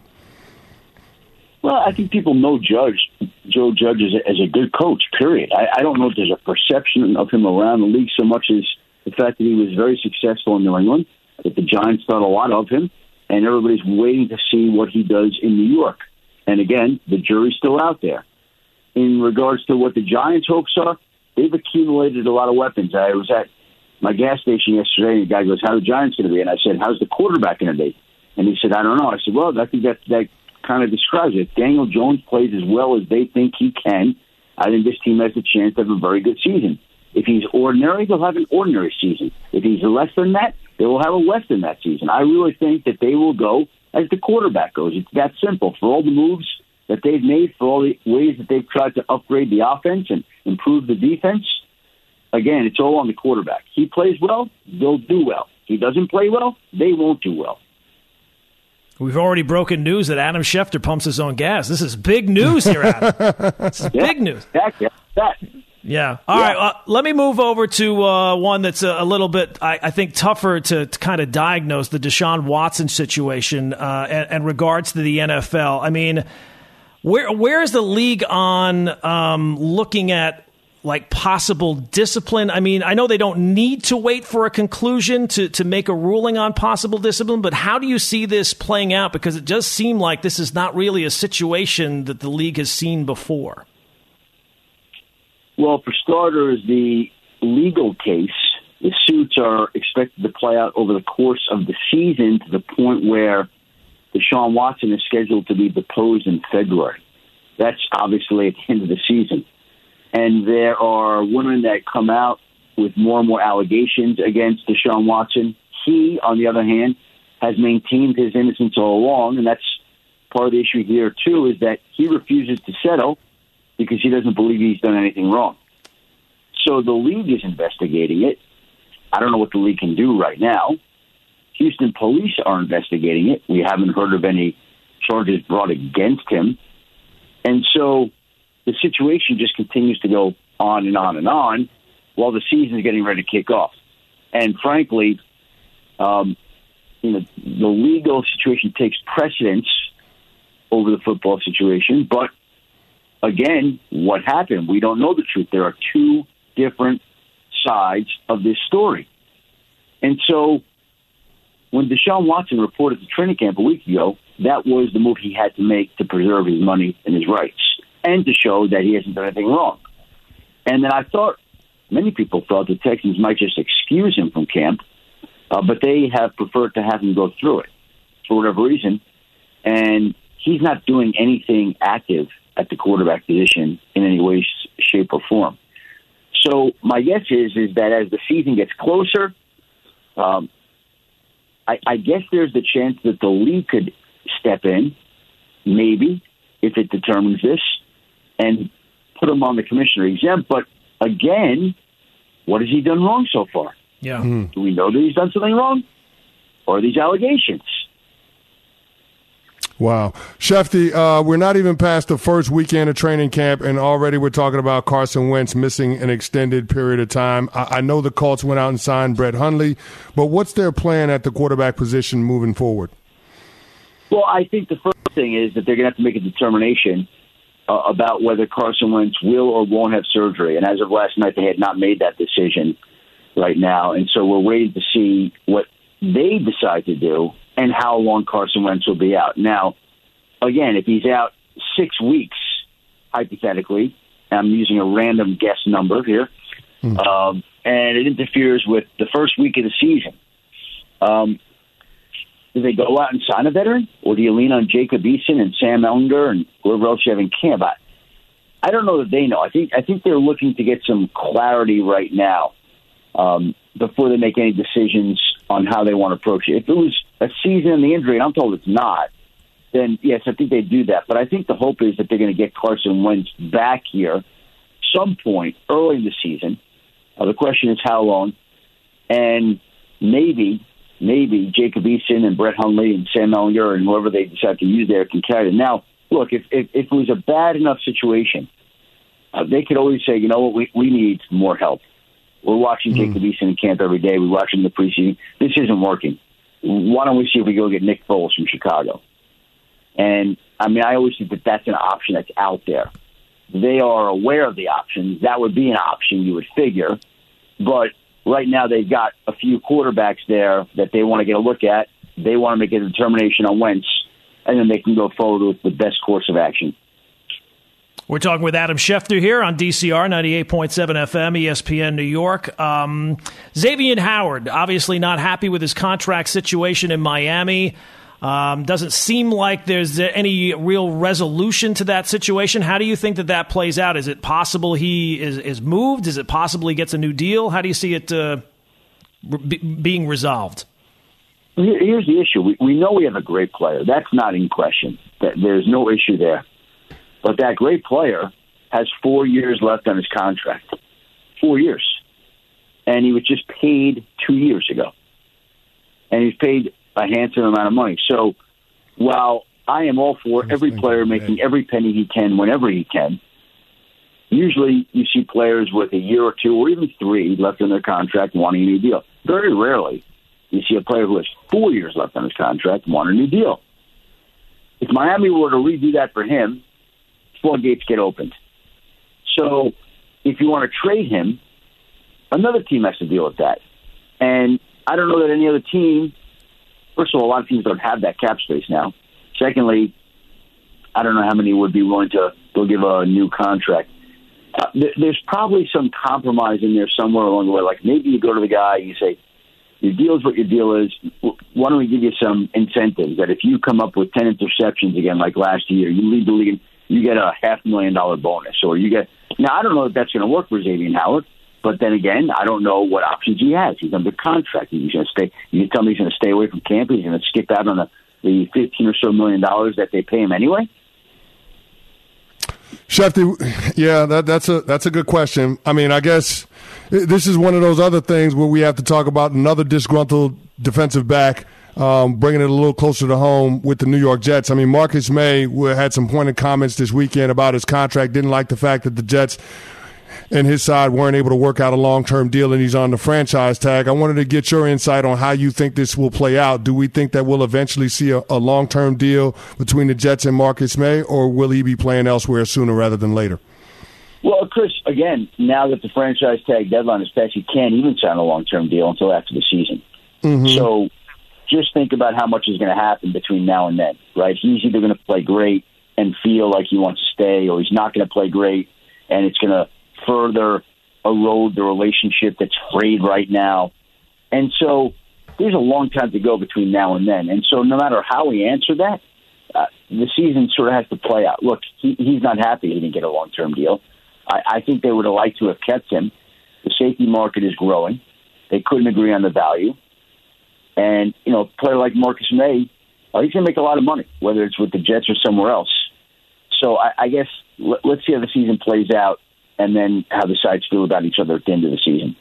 Well, I think people know Joe Judge as a good coach, period. I don't know if there's a perception of him around the league so much as the fact that he was very successful in New England, that the Giants thought a lot of him, and everybody's waiting to see what he does in New York. And again, the jury's still out there. In regards to what the Giants' hopes are, they've accumulated a lot of weapons. I was at my gas station yesterday, and the guy goes, "How are the Giants going to be?" And I said, "How's the quarterback going to be?" And he said, "I don't know." I said, "Well, I think that kind of describes it. Daniel Jones plays as well as they think he can. I think this team has a chance to have a very good season. If he's ordinary, they'll have an ordinary season. If he's less than that, they will have a less than that season. I really think that they will go as the quarterback goes. It's that simple. For all the moves that they've made, for all the ways that they've tried to upgrade the offense and improve the defense, again, it's all on the quarterback. He plays well, they'll do well. He doesn't play well, they won't do well." We've already broken news that Adam Schefter pumps his own gas. This is big news here, Adam. This is big news. Yeah. All right. Let me move over to one that's a little bit, I think, tougher to kind of diagnose, the Deshaun Watson situation in regards to the NFL. I mean, where is the league on looking at like possible discipline? I mean, I know they don't need to wait for a conclusion to make a ruling on possible discipline, but how do you see this playing out? Because it does seem like this is not really a situation that the league has seen before. Well, for starters, the legal case The suits are expected to play out over the course of the season to the point where Deshaun Watson is scheduled to be deposed in February. That's obviously at the end of the season. And there are women that come out with more and more allegations against Deshaun Watson. He, on the other hand, has maintained his innocence all along, and that's part of the issue here, too, is that he refuses to settle because he doesn't believe he's done anything wrong. So the league is investigating it. I don't know what the league can do right now. Houston police are investigating it. We haven't heard of any charges brought against him. And so the situation just continues to go on and on and on while the season is getting ready to kick off. And frankly, the legal situation takes precedence over the football situation. But again, what happened? We don't know the truth. There are two different sides of this story. And so when Deshaun Watson reported to training camp a week ago, that was the move he had to make to preserve his money and his rights and to show that he hasn't done anything wrong. And then I thought, many people thought the Texans might just excuse him from camp, but they have preferred to have him go through it for whatever reason. And he's not doing anything active at the quarterback position in any way, shape, or form. So my guess is that as the season gets closer, I guess there's the chance that the league could step in, maybe, if it determines this, and put him on the commissioner exempt. But again, what has he done wrong so far? Yeah. Do we know that he's done something wrong? Or are these allegations? Wow. Shefty, we're not even past the first weekend of training camp, and already we're talking about Carson Wentz missing an extended period of time. I know the Colts went out and signed Brett Hundley, but what's their plan at the quarterback position moving forward? Well, I think the first thing is that they're going to have to make a determination about whether Carson Wentz will or won't have surgery. And as of last night, they had not made that decision right now. And so we're waiting to see what they decide to do and how long Carson Wentz will be out. Now, again, if he's out 6 weeks, hypothetically, I'm using a random guess number here, and it interferes with the first week of the season, do they go out and sign a veteran? Or do you lean on Jacob Eason and Sam Ellinger and whoever else you have in camp? I don't know that they know. I think they're looking to get some clarity right now before they make any decisions on how they want to approach it. If it was a season and the injury, and I'm told it's not, then yes, I think they'd do that. But I think the hope is that they're going to get Carson Wentz back here some point early in the season. The question is how long. And maybe Jacob Eason and Brett Hundley and Sam Ellinger and whoever they decide to use there can carry it. Now, look, if it was a bad enough situation, they could always say, you know what, we need more help. We're watching Jacob Eason in camp every day. We watch him in the preseason. This isn't working. Why don't we see if we go get Nick Foles from Chicago? And, I mean, I always think that that's an option that's out there. They are aware of the options. That would be an option, you would figure. But right now they've got a few quarterbacks there that they want to get a look at. They want to make a determination on Wentz, and then they can go forward with the best course of action. We're talking with Adam Schefter here on DCR 98.7 FM, ESPN New York. Xavier Howard, obviously not happy with his contract situation in Miami. Doesn't seem like there's any real resolution to that situation. How do you think that plays out? Is it possible he is moved? Is it possible he gets a new deal? How do you see it being resolved? Here's the issue. We know we have a great player. That's not in question. There's no issue there. But that great player has 4 years left on his contract. 4 years. And he was just paid 2 years ago. And he's paid a handsome amount of money. So while I am all for every player making every penny he can whenever he can, usually you see players with a year or two or even 3 left on their contract wanting a new deal. Very rarely you see a player who has 4 years left on his contract want a new deal. If Miami were to redo that for him, floodgates get opened. So if you want to trade him, another team has to deal with that. And I don't know that any other team, first of all, a lot of teams don't have that cap space now. Secondly, I don't know how many would be willing to go give a new contract. there's probably some compromise in there somewhere along the way. Like maybe you go to the guy, you say, your deal is what your deal is. Why don't we give you some incentives that if you come up with 10 interceptions again like last year, you lead the league, you get a $500,000 bonus. Or you get – now, I don't know if that's going to work for Xavier Howard, but then again, I don't know what options he has. He's under contract. He's going to stay – you can tell me he's going to stay away from camp. He's going to skip out on the $15 or so million that they pay him anyway. Shefty, yeah, that's a good question. I mean, I guess this is one of those other things where we have to talk about another disgruntled defensive back, bringing it a little closer to home with the New York Jets. I mean, Marcus May had some pointed comments this weekend about his contract, didn't like the fact that the Jets and his side weren't able to work out a long-term deal, and he's on the franchise tag. I wanted to get your insight on how you think this will play out. Do we think that we'll eventually see a long-term deal between the Jets and Marcus May, or will he be playing elsewhere sooner rather than later? Well, Chris, again, now that the franchise tag deadline is passed, you can't even sign a long-term deal until after the season. Mm-hmm. So just think about how much is going to happen between now and then, right? He's either going to play great and feel like he wants to stay, or he's not going to play great, and it's going to further erode the relationship that's frayed right now. And so there's a long time to go between now and then. And so no matter how we answer that, the season sort of has to play out. Look, he's not happy he didn't get a long-term deal. I think they would have liked to have kept him. The safety market is growing. They couldn't agree on the value. And, you know, a player like Marcus May, he's going to make a lot of money, whether it's with the Jets or somewhere else. So I guess let's see how the season plays out, and then how the sides feel about each other at the end of the season.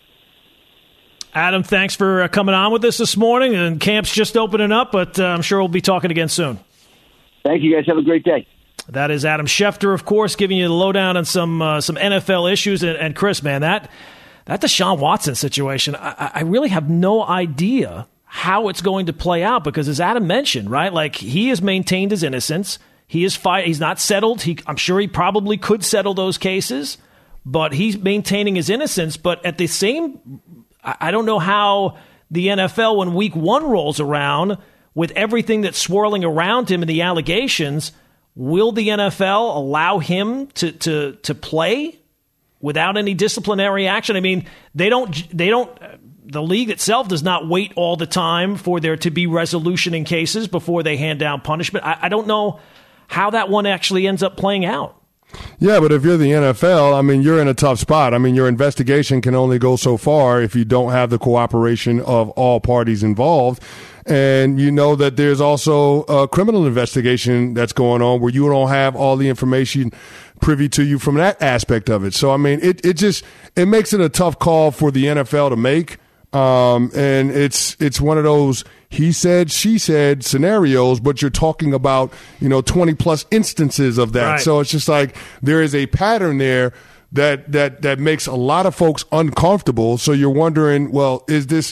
Adam, thanks for coming on with us this morning. And camp's just opening up, but I'm sure we'll be talking again soon. Thank you, guys. Have a great day. That is Adam Schefter, of course, giving you the lowdown on some NFL issues. And Chris, man, that Deshaun Watson situation, I really have no idea how it's going to play out, because as Adam mentioned, right, like he has maintained his innocence. He is he's not settled. I'm sure he probably could settle those cases, but he's maintaining his innocence. But at the same, I don't know how the NFL, when week 1 rolls around, with everything that's swirling around him and the allegations, will the NFL allow him to play without any disciplinary action? I mean, they don't. The league itself does not wait all the time for there to be resolution in cases before they hand down punishment. I don't know how that one actually ends up playing out. Yeah, but if you're the NFL, I mean, you're in a tough spot. I mean, your investigation can only go so far if you don't have the cooperation of all parties involved. And you know that there's also a criminal investigation that's going on where you don't have all the information privy to you from that aspect of it. So, I mean, it makes it a tough call for the NFL to make. And it's one of those he said, she said scenarios, but you're talking about, 20 plus instances of that. Right. So it's just like there is a pattern there that makes a lot of folks uncomfortable. So you're wondering, well, is this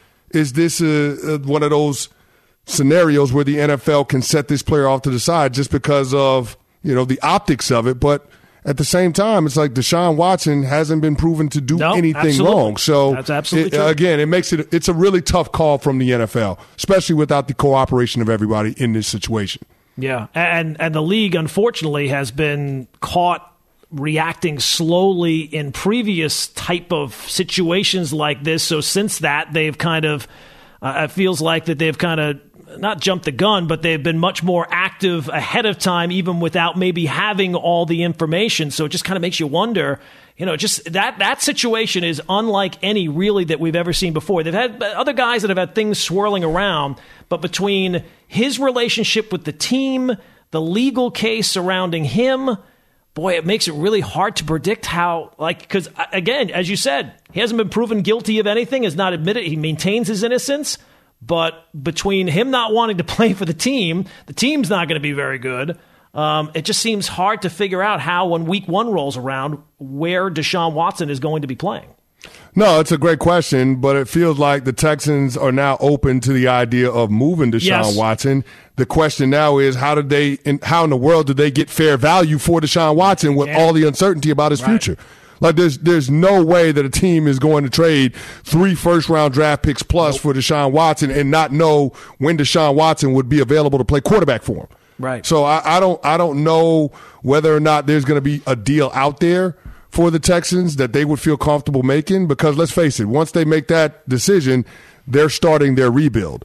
one of those scenarios where the NFL can set this player off to the side just because of, the optics of it? But at the same time, it's like Deshaun Watson hasn't been proven to do anything wrong. So that's absolutely true. Again, it's a really tough call from the NFL, especially without the cooperation of everybody in this situation. Yeah, and the league, unfortunately, has been caught reacting slowly in previous type of situations like this. So since that, they've kind of, it feels like that they've kind of not jumped the gun, but they've been much more active ahead of time, even without maybe having all the information. So it just kind of makes you wonder, just that situation is unlike any really that we've ever seen before. They've had other guys that have had things swirling around, but between his relationship with the team, the legal case surrounding him, boy, it makes it really hard to predict how, because again, as you said, he hasn't been proven guilty of anything, has not admitted, he maintains his innocence. But between him not wanting to play for the team's not going to be very good. It just seems hard to figure out how, when week 1 rolls around, where Deshaun Watson is going to be playing. No, it's a great question, but it feels like the Texans are now open to the idea of moving Deshaun Watson. The question now is how in the world did they get fair value for Deshaun Watson with all the uncertainty about his future? Like there's no way that a team is going to trade 3 first-round draft picks plus for Deshaun Watson and not know when Deshaun Watson would be available to play quarterback for him. Right. So I don't know whether or not there's going to be a deal out there for the Texans that they would feel comfortable making? Because let's face it, once they make that decision, they're starting their rebuild.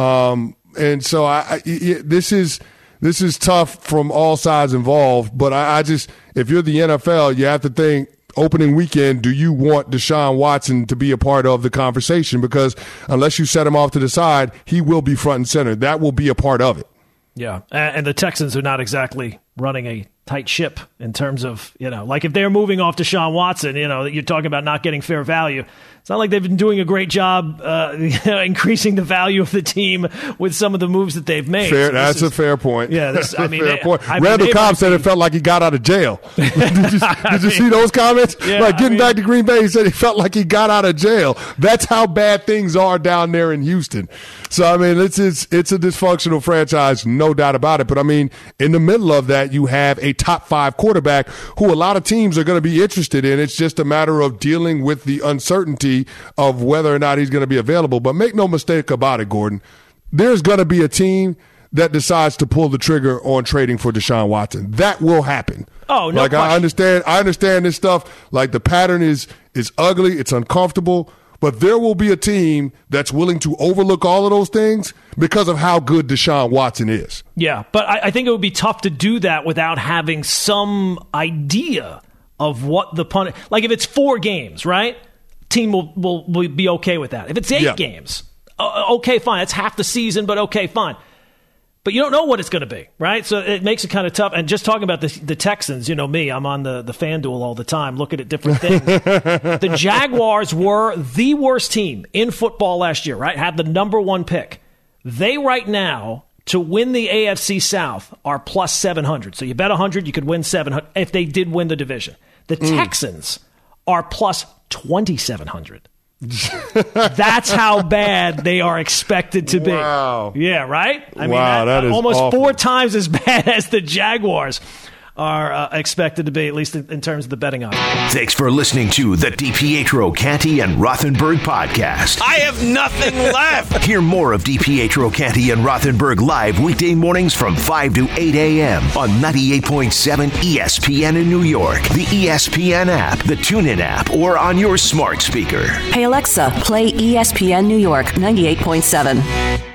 And so this is tough from all sides involved. But I just, if you're the NFL, you have to think, opening weekend, do you want Deshaun Watson to be a part of the conversation? Because unless you set him off to the side, he will be front and center. That will be a part of it. Yeah, and the Texans are not exactly running a tight ship in terms of, like if they're moving off Deshaun Watson, you're talking about not getting fair value. It's not like they've been doing a great job increasing the value of the team with some of the moves that they've made. That's a fair point. Yeah, fair point. Randall Cobb said it felt like he got out of jail. Did you see those comments? Yeah, getting back to Green Bay, he said he felt like he got out of jail. That's how bad things are down there in Houston. So, it's a dysfunctional franchise, no doubt about it. But, in the middle of that, you have a top 5 quarterback who a lot of teams are going to be interested in. It's just a matter of dealing with the uncertainty of whether or not he's going to be available. But make no mistake about it, Gordon, there's going to be a team that decides to pull the trigger on trading for Deshaun Watson. That will happen. Oh, no question. I understand this stuff. Like, the pattern is ugly, it's uncomfortable, but there will be a team that's willing to overlook all of those things because of how good Deshaun Watson is. Yeah, but I think it would be tough to do that without having some idea of what the punt. Like, if it's 4 games, right? Team will be okay with that. If it's 8 games, okay, fine. It's half the season, but okay, fine. But you don't know what it's going to be, right? So it makes it kind of tough. And just talking about the Texans, me, I'm on the FanDuel all the time looking at different things. The Jaguars were the worst team in football last year, right? Had the number 1 pick. They right now, to win the AFC South, are plus 700. So you bet 100, you could win 700 if they did win the division. The Texans are plus 2,700. That's how bad they are expected to be. Wow. Yeah, right? That is almost awful. 4 times as bad as the Jaguars are expected to be, at least in terms of the betting odds. Thanks for listening to the DiPietro, Canty, and Rothenberg podcast. I have nothing left. Hear more of DiPietro, Canty, and Rothenberg live weekday mornings from 5 to 8 a.m. on 98.7 ESPN in New York, the ESPN app, the TuneIn app, or on your smart speaker. Hey, Alexa, play ESPN New York 98.7.